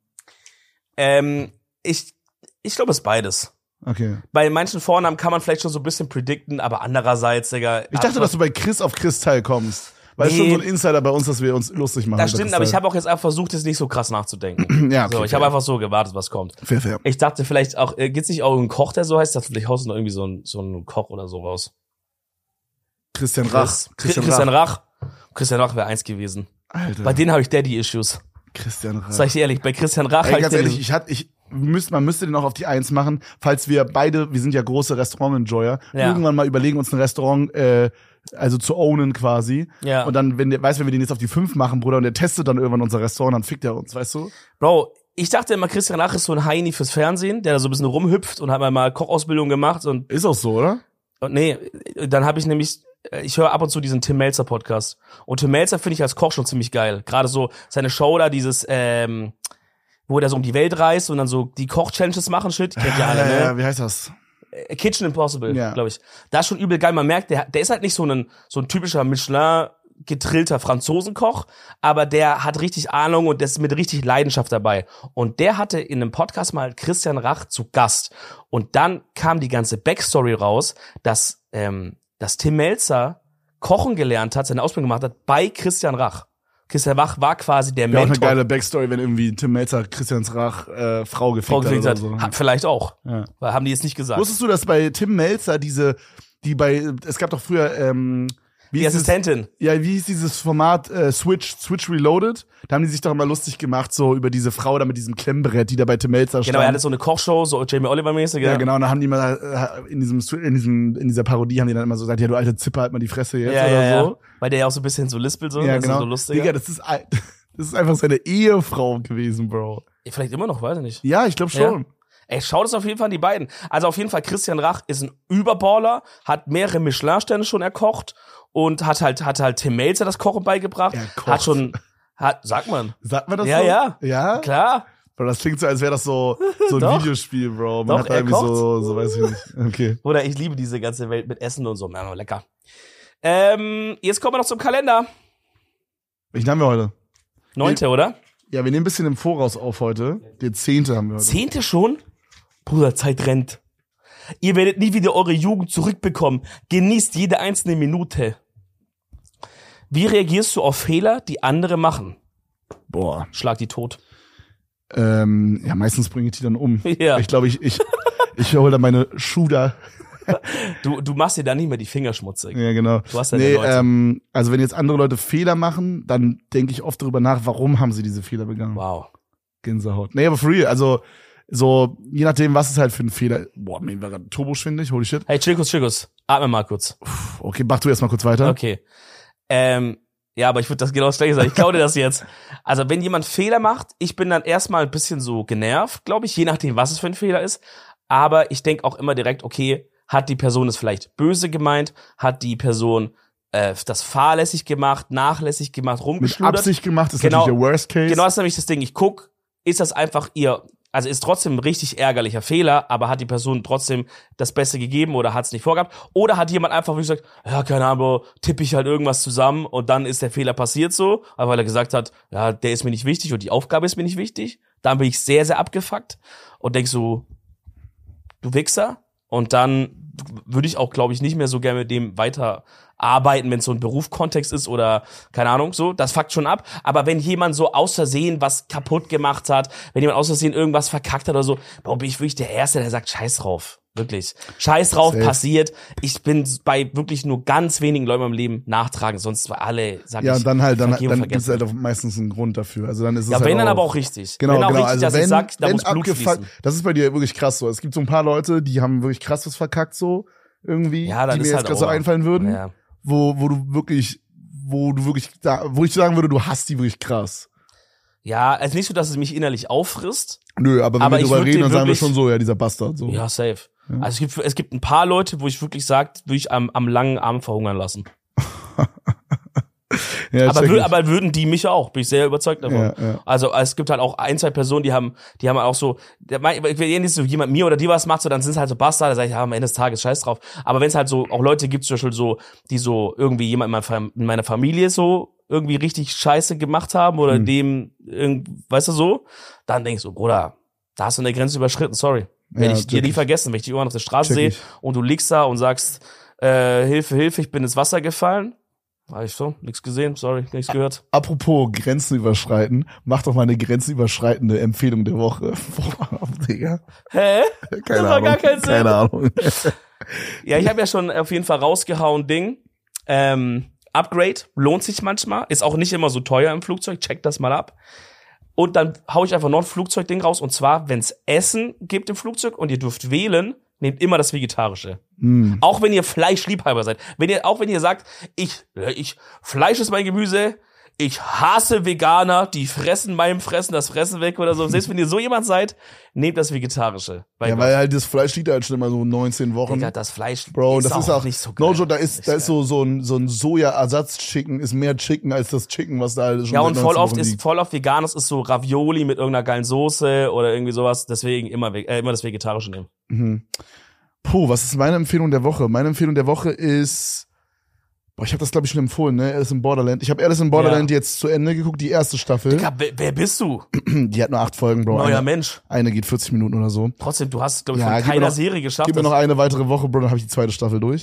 [SPEAKER 2] Ich glaube, es ist beides.
[SPEAKER 1] Okay.
[SPEAKER 2] Bei manchen Vornamen kann man vielleicht schon so ein bisschen predikten, aber andererseits, Digga.
[SPEAKER 1] Ich dachte, dass du bei Chris auf Kristall kommst. Weil es schon so ein Insider bei uns, dass wir uns lustig machen.
[SPEAKER 2] Das stimmt, aber ich habe auch jetzt einfach versucht, jetzt nicht so krass nachzudenken.
[SPEAKER 1] Ja, okay,
[SPEAKER 2] so, ich habe einfach so gewartet, was kommt.
[SPEAKER 1] Fair.
[SPEAKER 2] Ich dachte vielleicht auch, gibt's nicht auch einen Koch, der so heißt? Ich dachte, vielleicht haust du noch irgendwie so einen Koch oder so raus.
[SPEAKER 1] Christian Rach.
[SPEAKER 2] Christian Rach wäre 1 gewesen.
[SPEAKER 1] Alter.
[SPEAKER 2] Bei denen habe ich Daddy-Issues.
[SPEAKER 1] Christian Rach.
[SPEAKER 2] Sag ich dir ehrlich, bei Christian Rach
[SPEAKER 1] ganz ehrlich, man müsste den auch auf die 1 machen, falls wir sind ja große Restaurant-Enjoyer, irgendwann mal überlegen, uns ein Restaurant also zu ownen quasi. Ja. Und dann, wenn wir den jetzt auf die 5 machen, Bruder, und der testet dann irgendwann unser Restaurant, dann fickt er uns, weißt du?
[SPEAKER 2] Bro, ich dachte immer, Christian Rach ist so ein Heini fürs Fernsehen, der da so ein bisschen rumhüpft und hat mal Kochausbildung gemacht. Und
[SPEAKER 1] ist auch so, oder?
[SPEAKER 2] Und nee, dann habe ich höre ab und zu diesen Tim Melzer Podcast. Und Tim Melzer finde ich als Koch schon ziemlich geil. Gerade so seine Show da, dieses, wo der so um die Welt reist und dann so die Koch-Challenges machen, shit. Kennt ihr alle, ne?
[SPEAKER 1] Ja, wie heißt das?
[SPEAKER 2] Kitchen Impossible, glaube ich. Das ist schon übel geil. Man merkt, der ist halt nicht so ein typischer Michelin getrillter Franzosenkoch, aber der hat richtig Ahnung und der ist mit richtig Leidenschaft dabei. Und der hatte in einem Podcast mal Christian Rach zu Gast. Und dann kam die ganze Backstory raus, dass Tim Melzer kochen gelernt hat, seine Ausbildung gemacht hat bei Christian Rach. Christian Rach war quasi der Mentor.
[SPEAKER 1] Ja, auch eine geile Backstory, wenn irgendwie Tim Melzer Christian Rach Frau gefickt hat oder so.
[SPEAKER 2] Vielleicht auch. Ja. Weil haben die jetzt nicht gesagt.
[SPEAKER 1] Wusstest du, dass bei Tim Melzer es gab doch früher
[SPEAKER 2] die Assistentin.
[SPEAKER 1] Wie hieß dieses Format Switch Reloaded? Da haben die sich doch immer lustig gemacht, so über diese Frau da mit diesem Klemmbrett, die da bei Tim Melzer stand.
[SPEAKER 2] Genau, er hatte so eine Kochshow, so Jamie Oliver-mäßig.
[SPEAKER 1] Ja, genau, und da haben die mal in dieser Parodie haben die dann immer so gesagt, ja, du alte Zipper, halt mal die Fresse jetzt oder so.
[SPEAKER 2] Weil der ja auch so ein bisschen so lispelt, so.
[SPEAKER 1] Ja, genau.
[SPEAKER 2] So lustig.
[SPEAKER 1] Digga, das ist einfach seine Ehefrau gewesen, Bro.
[SPEAKER 2] Vielleicht immer noch, weiß ich nicht.
[SPEAKER 1] Ja, ich glaube schon.
[SPEAKER 2] Ja. Ey, schaut es auf jeden Fall an die beiden. Also auf jeden Fall, Christian Rach ist ein Überballer, hat mehrere Michelin-Sterne schon erkocht und hat halt Tim Melzer das Kochen beigebracht. Sagt man das
[SPEAKER 1] so?
[SPEAKER 2] Ja? Klar.
[SPEAKER 1] Bro, das klingt so, als wäre das so ein Videospiel, Bro. Man hat da irgendwie so weiß ich nicht. Okay.
[SPEAKER 2] Oder ich liebe diese ganze Welt mit Essen und so. Ja, lecker. Jetzt kommen wir noch zum Kalender.
[SPEAKER 1] Welchen haben wir heute?
[SPEAKER 2] 9., oder?
[SPEAKER 1] Ja, wir nehmen ein bisschen im Voraus auf heute. Den 10. haben wir heute.
[SPEAKER 2] 10. schon? Bruder, Zeit rennt. Ihr werdet nie wieder eure Jugend zurückbekommen. Genießt jede einzelne Minute. Wie reagierst du auf Fehler, die andere machen?
[SPEAKER 1] Boah.
[SPEAKER 2] Schlag die tot.
[SPEAKER 1] Ja, meistens bringe ich die dann um.
[SPEAKER 2] Ja.
[SPEAKER 1] Ich glaube, ich hole da meine Schuder.
[SPEAKER 2] Du machst dir da nicht mehr die Finger schmutzig.
[SPEAKER 1] Ja, genau.
[SPEAKER 2] Du hast deine Leute.
[SPEAKER 1] Also wenn jetzt andere Leute Fehler machen, dann denke ich oft darüber nach, warum haben sie diese Fehler begangen.
[SPEAKER 2] Wow.
[SPEAKER 1] Gänsehaut. Nee, aber for real, also so, je nachdem, was ist halt für ein Fehler. Boah, mir war gerade turboschwindig, holy shit.
[SPEAKER 2] Hey, chill kurz. Atme mal kurz.
[SPEAKER 1] Okay, mach du erst mal kurz weiter.
[SPEAKER 2] Okay. Ja, aber ich würde das genau das Gleiche sagen. Ich klaue dir das jetzt. Also, wenn jemand Fehler macht, ich bin dann erstmal ein bisschen so genervt, glaube ich, je nachdem, was es für ein Fehler ist. Aber ich denke auch immer direkt, okay, hat die Person es vielleicht böse gemeint? Hat die Person das fahrlässig gemacht, nachlässig gemacht, rumgeschludert?
[SPEAKER 1] Mit Absicht gemacht, ist natürlich der Worst Case.
[SPEAKER 2] Genau, das ist nämlich das Ding. Ich guck, ist das einfach also ist trotzdem ein richtig ärgerlicher Fehler, aber hat die Person trotzdem das Beste gegeben oder hat es nicht vorgehabt? Oder hat jemand einfach wirklich gesagt, ja, keine Ahnung, tippe ich halt irgendwas zusammen und dann ist der Fehler passiert so, weil er gesagt hat, ja, der ist mir nicht wichtig und die Aufgabe ist mir nicht wichtig. Dann bin ich sehr, sehr abgefuckt und denk so, du Wichser. Und dann würde ich auch, glaube ich, nicht mehr so gerne mit dem weiter arbeiten, wenn es so ein Berufskontext ist oder keine Ahnung, so, das fuckt schon ab. Aber wenn jemand so aus Versehen was kaputt gemacht hat, wenn jemand aus Versehen irgendwas verkackt hat oder so, bin ich wirklich der Erste, der sagt, scheiß drauf. Wirklich. Scheiß drauf, passiert. Ich bin bei wirklich nur ganz wenigen Leuten im Leben nachtragend, sonst war alle, sag
[SPEAKER 1] ja,
[SPEAKER 2] ich.
[SPEAKER 1] Und dann gibt es halt meistens einen Grund dafür. Also dann ist es
[SPEAKER 2] ja,
[SPEAKER 1] halt
[SPEAKER 2] wenn
[SPEAKER 1] auch,
[SPEAKER 2] dann aber auch richtig.
[SPEAKER 1] Genau,
[SPEAKER 2] wenn auch
[SPEAKER 1] genau.
[SPEAKER 2] richtig,
[SPEAKER 1] also
[SPEAKER 2] dass ich sag, da muss Blut fließen.
[SPEAKER 1] Das ist bei dir wirklich krass so. Es gibt so ein paar Leute, die haben wirklich krass was verkackt so, irgendwie,
[SPEAKER 2] ja,
[SPEAKER 1] die mir jetzt
[SPEAKER 2] halt
[SPEAKER 1] gerade so einfallen würden.
[SPEAKER 2] Ja.
[SPEAKER 1] Wo ich sagen würde, du hasst die wirklich krass.
[SPEAKER 2] Ja, also nicht so, dass es mich innerlich auffrisst.
[SPEAKER 1] Nö, aber wenn wir drüber reden, dann sagen wir schon so, ja, dieser Bastard, so.
[SPEAKER 2] Ja, safe. Ja. Also es gibt ein paar Leute, wo ich wirklich sage, würde ich am langen Arm verhungern lassen. Ja, aber würden die mich auch, bin ich sehr überzeugt davon. Ja, ja. Also es gibt halt auch ein, zwei Personen, die haben auch so, wenn jetzt so jemand mir oder die was macht, so, dann sind es halt so Bastarde, da sag ich, ja, am Ende des Tages scheiß drauf. Aber wenn es halt so auch Leute gibt, zum Beispiel so, die so irgendwie jemand in meiner Familie so irgendwie richtig Scheiße gemacht haben oder dem, weißt du so, dann denkst du, Bruder, da hast du eine Grenze überschritten, sorry. Werde ich dir nie vergessen, wenn ich dich irgendwann auf der Straße sehe und du liegst da und sagst, Hilfe, ich bin ins Wasser gefallen. Habe ich so, nichts gesehen, sorry, nichts gehört.
[SPEAKER 1] Apropos Grenzen überschreiten, mach doch mal eine grenzenüberschreitende Empfehlung der Woche. Boah, Digga.
[SPEAKER 2] Hä?
[SPEAKER 1] Keine Ahnung. Gar keinen Sinn. Keine Ahnung.
[SPEAKER 2] Ja, ich habe ja schon auf jeden Fall rausgehauen, Ding. Upgrade lohnt sich manchmal, ist auch nicht immer so teuer im Flugzeug, check das mal ab. Und dann hau ich einfach noch ein Flugzeugding raus. Und zwar, wenn es Essen gibt im Flugzeug und ihr dürft wählen, nehmt immer das Vegetarische. Auch wenn ihr Fleischliebhaber seid. Auch wenn ihr sagt, Fleisch ist mein Gemüse, ich hasse Veganer, die fressen meinem Fressen das Fressen weg oder so. Selbst wenn ihr so jemand seid, nehmt das Vegetarische.
[SPEAKER 1] Weil halt das Fleisch liegt halt schon immer so 19 Wochen.
[SPEAKER 2] Digga, das Fleisch
[SPEAKER 1] Bro,
[SPEAKER 2] ist
[SPEAKER 1] das ist auch
[SPEAKER 2] nicht so geil.
[SPEAKER 1] No joke, da ist so ein Soja-Ersatz-Chicken, ist mehr Chicken als das Chicken, was da halt schon
[SPEAKER 2] Ja, und voll oft
[SPEAKER 1] liegt.
[SPEAKER 2] Veganes ist so Ravioli mit irgendeiner geilen Soße oder irgendwie sowas. Deswegen immer das Vegetarische nehmen.
[SPEAKER 1] Mhm. Puh, was ist meine Empfehlung der Woche? Meine Empfehlung der Woche ist, ich habe das glaube ich schon empfohlen, ne? Alice in Borderland. Ich habe Alice in Borderland jetzt zu Ende geguckt, die erste Staffel.
[SPEAKER 2] Digga, wer bist du?
[SPEAKER 1] Die hat nur 8 Folgen, Bro.
[SPEAKER 2] Neuer Mensch.
[SPEAKER 1] Eine geht 40 Minuten oder so.
[SPEAKER 2] Trotzdem, du hast, glaube ich, von keiner Serie geschafft.
[SPEAKER 1] Gib mir noch eine weitere Woche, Bro, dann habe ich die zweite Staffel durch.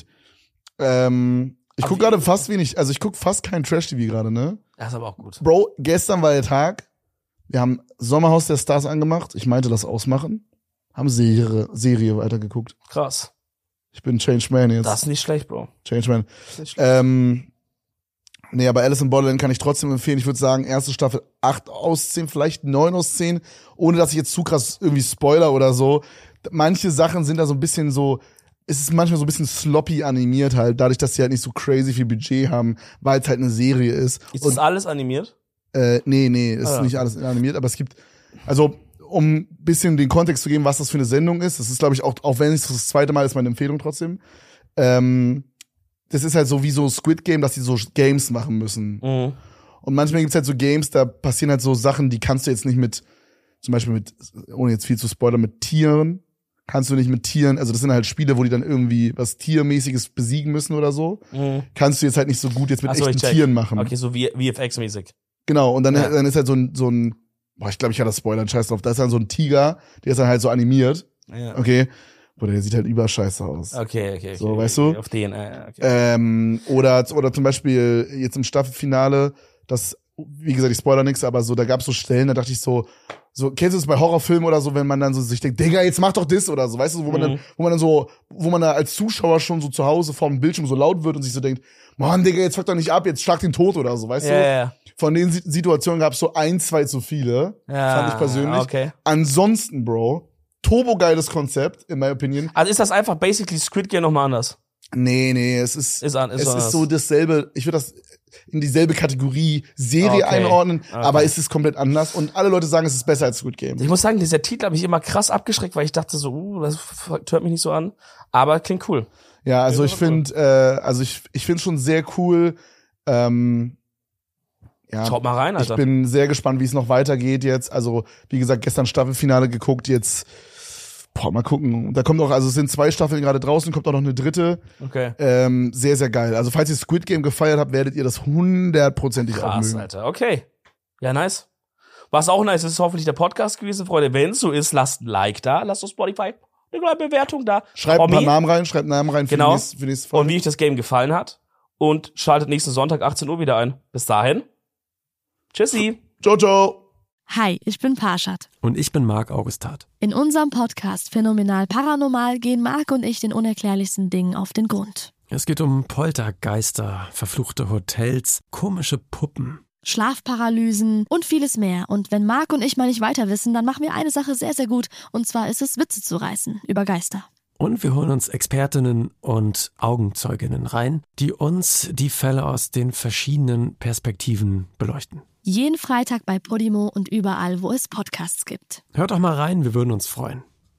[SPEAKER 1] Ich gucke gerade fast ich gucke fast kein Trash-TV gerade, ne?
[SPEAKER 2] Das ist aber auch gut.
[SPEAKER 1] Bro, gestern war der Tag, wir haben Sommerhaus der Stars angemacht, ich meinte das ausmachen, haben Serie weitergeguckt.
[SPEAKER 2] Krass.
[SPEAKER 1] Ich bin Changed Man jetzt.
[SPEAKER 2] Das ist nicht schlecht, Bro.
[SPEAKER 1] Changed Man. Nee, aber Alice in Borderland kann ich trotzdem empfehlen. Ich würde sagen, erste Staffel 8 aus 10, vielleicht 9 aus 10, ohne dass ich jetzt zu krass irgendwie Spoiler oder so. Manche Sachen sind da so ein bisschen so, es ist manchmal so ein bisschen sloppy animiert halt, dadurch, dass sie halt nicht so crazy viel Budget haben, weil es halt eine Serie ist.
[SPEAKER 2] Ist das alles animiert?
[SPEAKER 1] Nee, ist nicht alles animiert, aber es gibt, also um ein bisschen den Kontext zu geben, was das für eine Sendung ist, das ist, glaube ich, auch wenn es das zweite Mal ist, meine Empfehlung trotzdem, das ist halt so wie so Squid Game, dass die so Games machen müssen.
[SPEAKER 2] Mhm.
[SPEAKER 1] Und manchmal gibt's halt so Games, da passieren halt so Sachen, die kannst du jetzt nicht mit, zum Beispiel mit, ohne jetzt viel zu spoilern, mit Tieren, kannst du nicht mit Tieren, also das sind halt Spiele, wo die dann irgendwie was Tiermäßiges besiegen müssen oder so, kannst du jetzt halt nicht so gut jetzt mit echten Tieren machen.
[SPEAKER 2] Okay, so wie VFX-mäßig.
[SPEAKER 1] Genau, und dann ist halt so ein ich glaube, ich hatte das Spoilern, scheiß drauf, da ist dann so ein Tiger, der ist dann halt so animiert.
[SPEAKER 2] Ja.
[SPEAKER 1] Okay. Oder der sieht halt überscheiße aus.
[SPEAKER 2] Okay.
[SPEAKER 1] So, weißt du?
[SPEAKER 2] Auf den, okay.
[SPEAKER 1] Oder zum Beispiel jetzt im Staffelfinale, das, wie gesagt, ich spoiler nix, aber so, da gab's so Stellen, da dachte ich so, kennst du das bei Horrorfilmen oder so, wenn man dann so sich denkt, Digga, jetzt mach doch das oder so, weißt du, wo man da als Zuschauer schon so zu Hause vorm Bildschirm so laut wird und sich so denkt, Mann, Digga, jetzt fuck doch nicht ab, jetzt schlag den tot oder so, weißt du?
[SPEAKER 2] Ja.
[SPEAKER 1] Von den Situationen gab's so 1, 2 zu viele, fand ich persönlich.
[SPEAKER 2] Okay.
[SPEAKER 1] Ansonsten, Bro, turbogeiles Konzept, in my opinion.
[SPEAKER 2] Also ist das einfach basically Squid Game nochmal anders?
[SPEAKER 1] Nee, es ist so dasselbe, ich würde das in dieselbe Kategorie Serie einordnen, aber es ist komplett anders und alle Leute sagen, es ist besser als Squid Game.
[SPEAKER 2] Ich muss sagen, dieser Titel hat mich immer krass abgeschreckt, weil ich dachte so, das hört mich nicht so an, aber klingt cool.
[SPEAKER 1] Ja, also ich finde, ich finde schon sehr cool,
[SPEAKER 2] Schaut mal rein, Alter.
[SPEAKER 1] Ich bin sehr gespannt, wie es noch weitergeht jetzt. Also, wie gesagt, gestern Staffelfinale geguckt, jetzt mal gucken. Da kommt auch, also es sind 2 Staffeln gerade draußen, kommt auch noch eine 3.
[SPEAKER 2] Okay.
[SPEAKER 1] Sehr, sehr geil. Also, falls ihr Squid Game gefeiert habt, werdet ihr das 100%ig auch mögen.
[SPEAKER 2] Alter. Okay. Ja, nice. Was auch nice ist hoffentlich der Podcast gewesen, Freunde. Wenn es so ist, lasst ein Like da, lasst auf Spotify eine kleine Bewertung da.
[SPEAKER 1] Schreibt ein paar Namen rein für die nächste Folge.
[SPEAKER 2] Und wie euch das Game gefallen hat. Und schaltet nächsten Sonntag 18 Uhr wieder ein. Bis dahin. Tschüssi.
[SPEAKER 1] Ciao.
[SPEAKER 3] Hi, ich bin Parshad.
[SPEAKER 4] Und ich bin Marc Augustat.
[SPEAKER 3] In unserem Podcast Phänomenal Paranormal gehen Marc und ich den unerklärlichsten Dingen auf den Grund.
[SPEAKER 4] Es geht um Poltergeister, verfluchte Hotels, komische Puppen,
[SPEAKER 3] Schlafparalysen und vieles mehr. Und wenn Marc und ich mal nicht weiter wissen, dann machen wir eine Sache sehr, sehr gut. Und zwar ist es, Witze zu reißen über Geister.
[SPEAKER 4] Und wir holen uns Expertinnen und Augenzeuginnen rein, die uns die Fälle aus den verschiedenen Perspektiven beleuchten.
[SPEAKER 3] Jeden Freitag bei Podimo und überall, wo es Podcasts gibt.
[SPEAKER 4] Hört doch mal rein, wir würden uns freuen.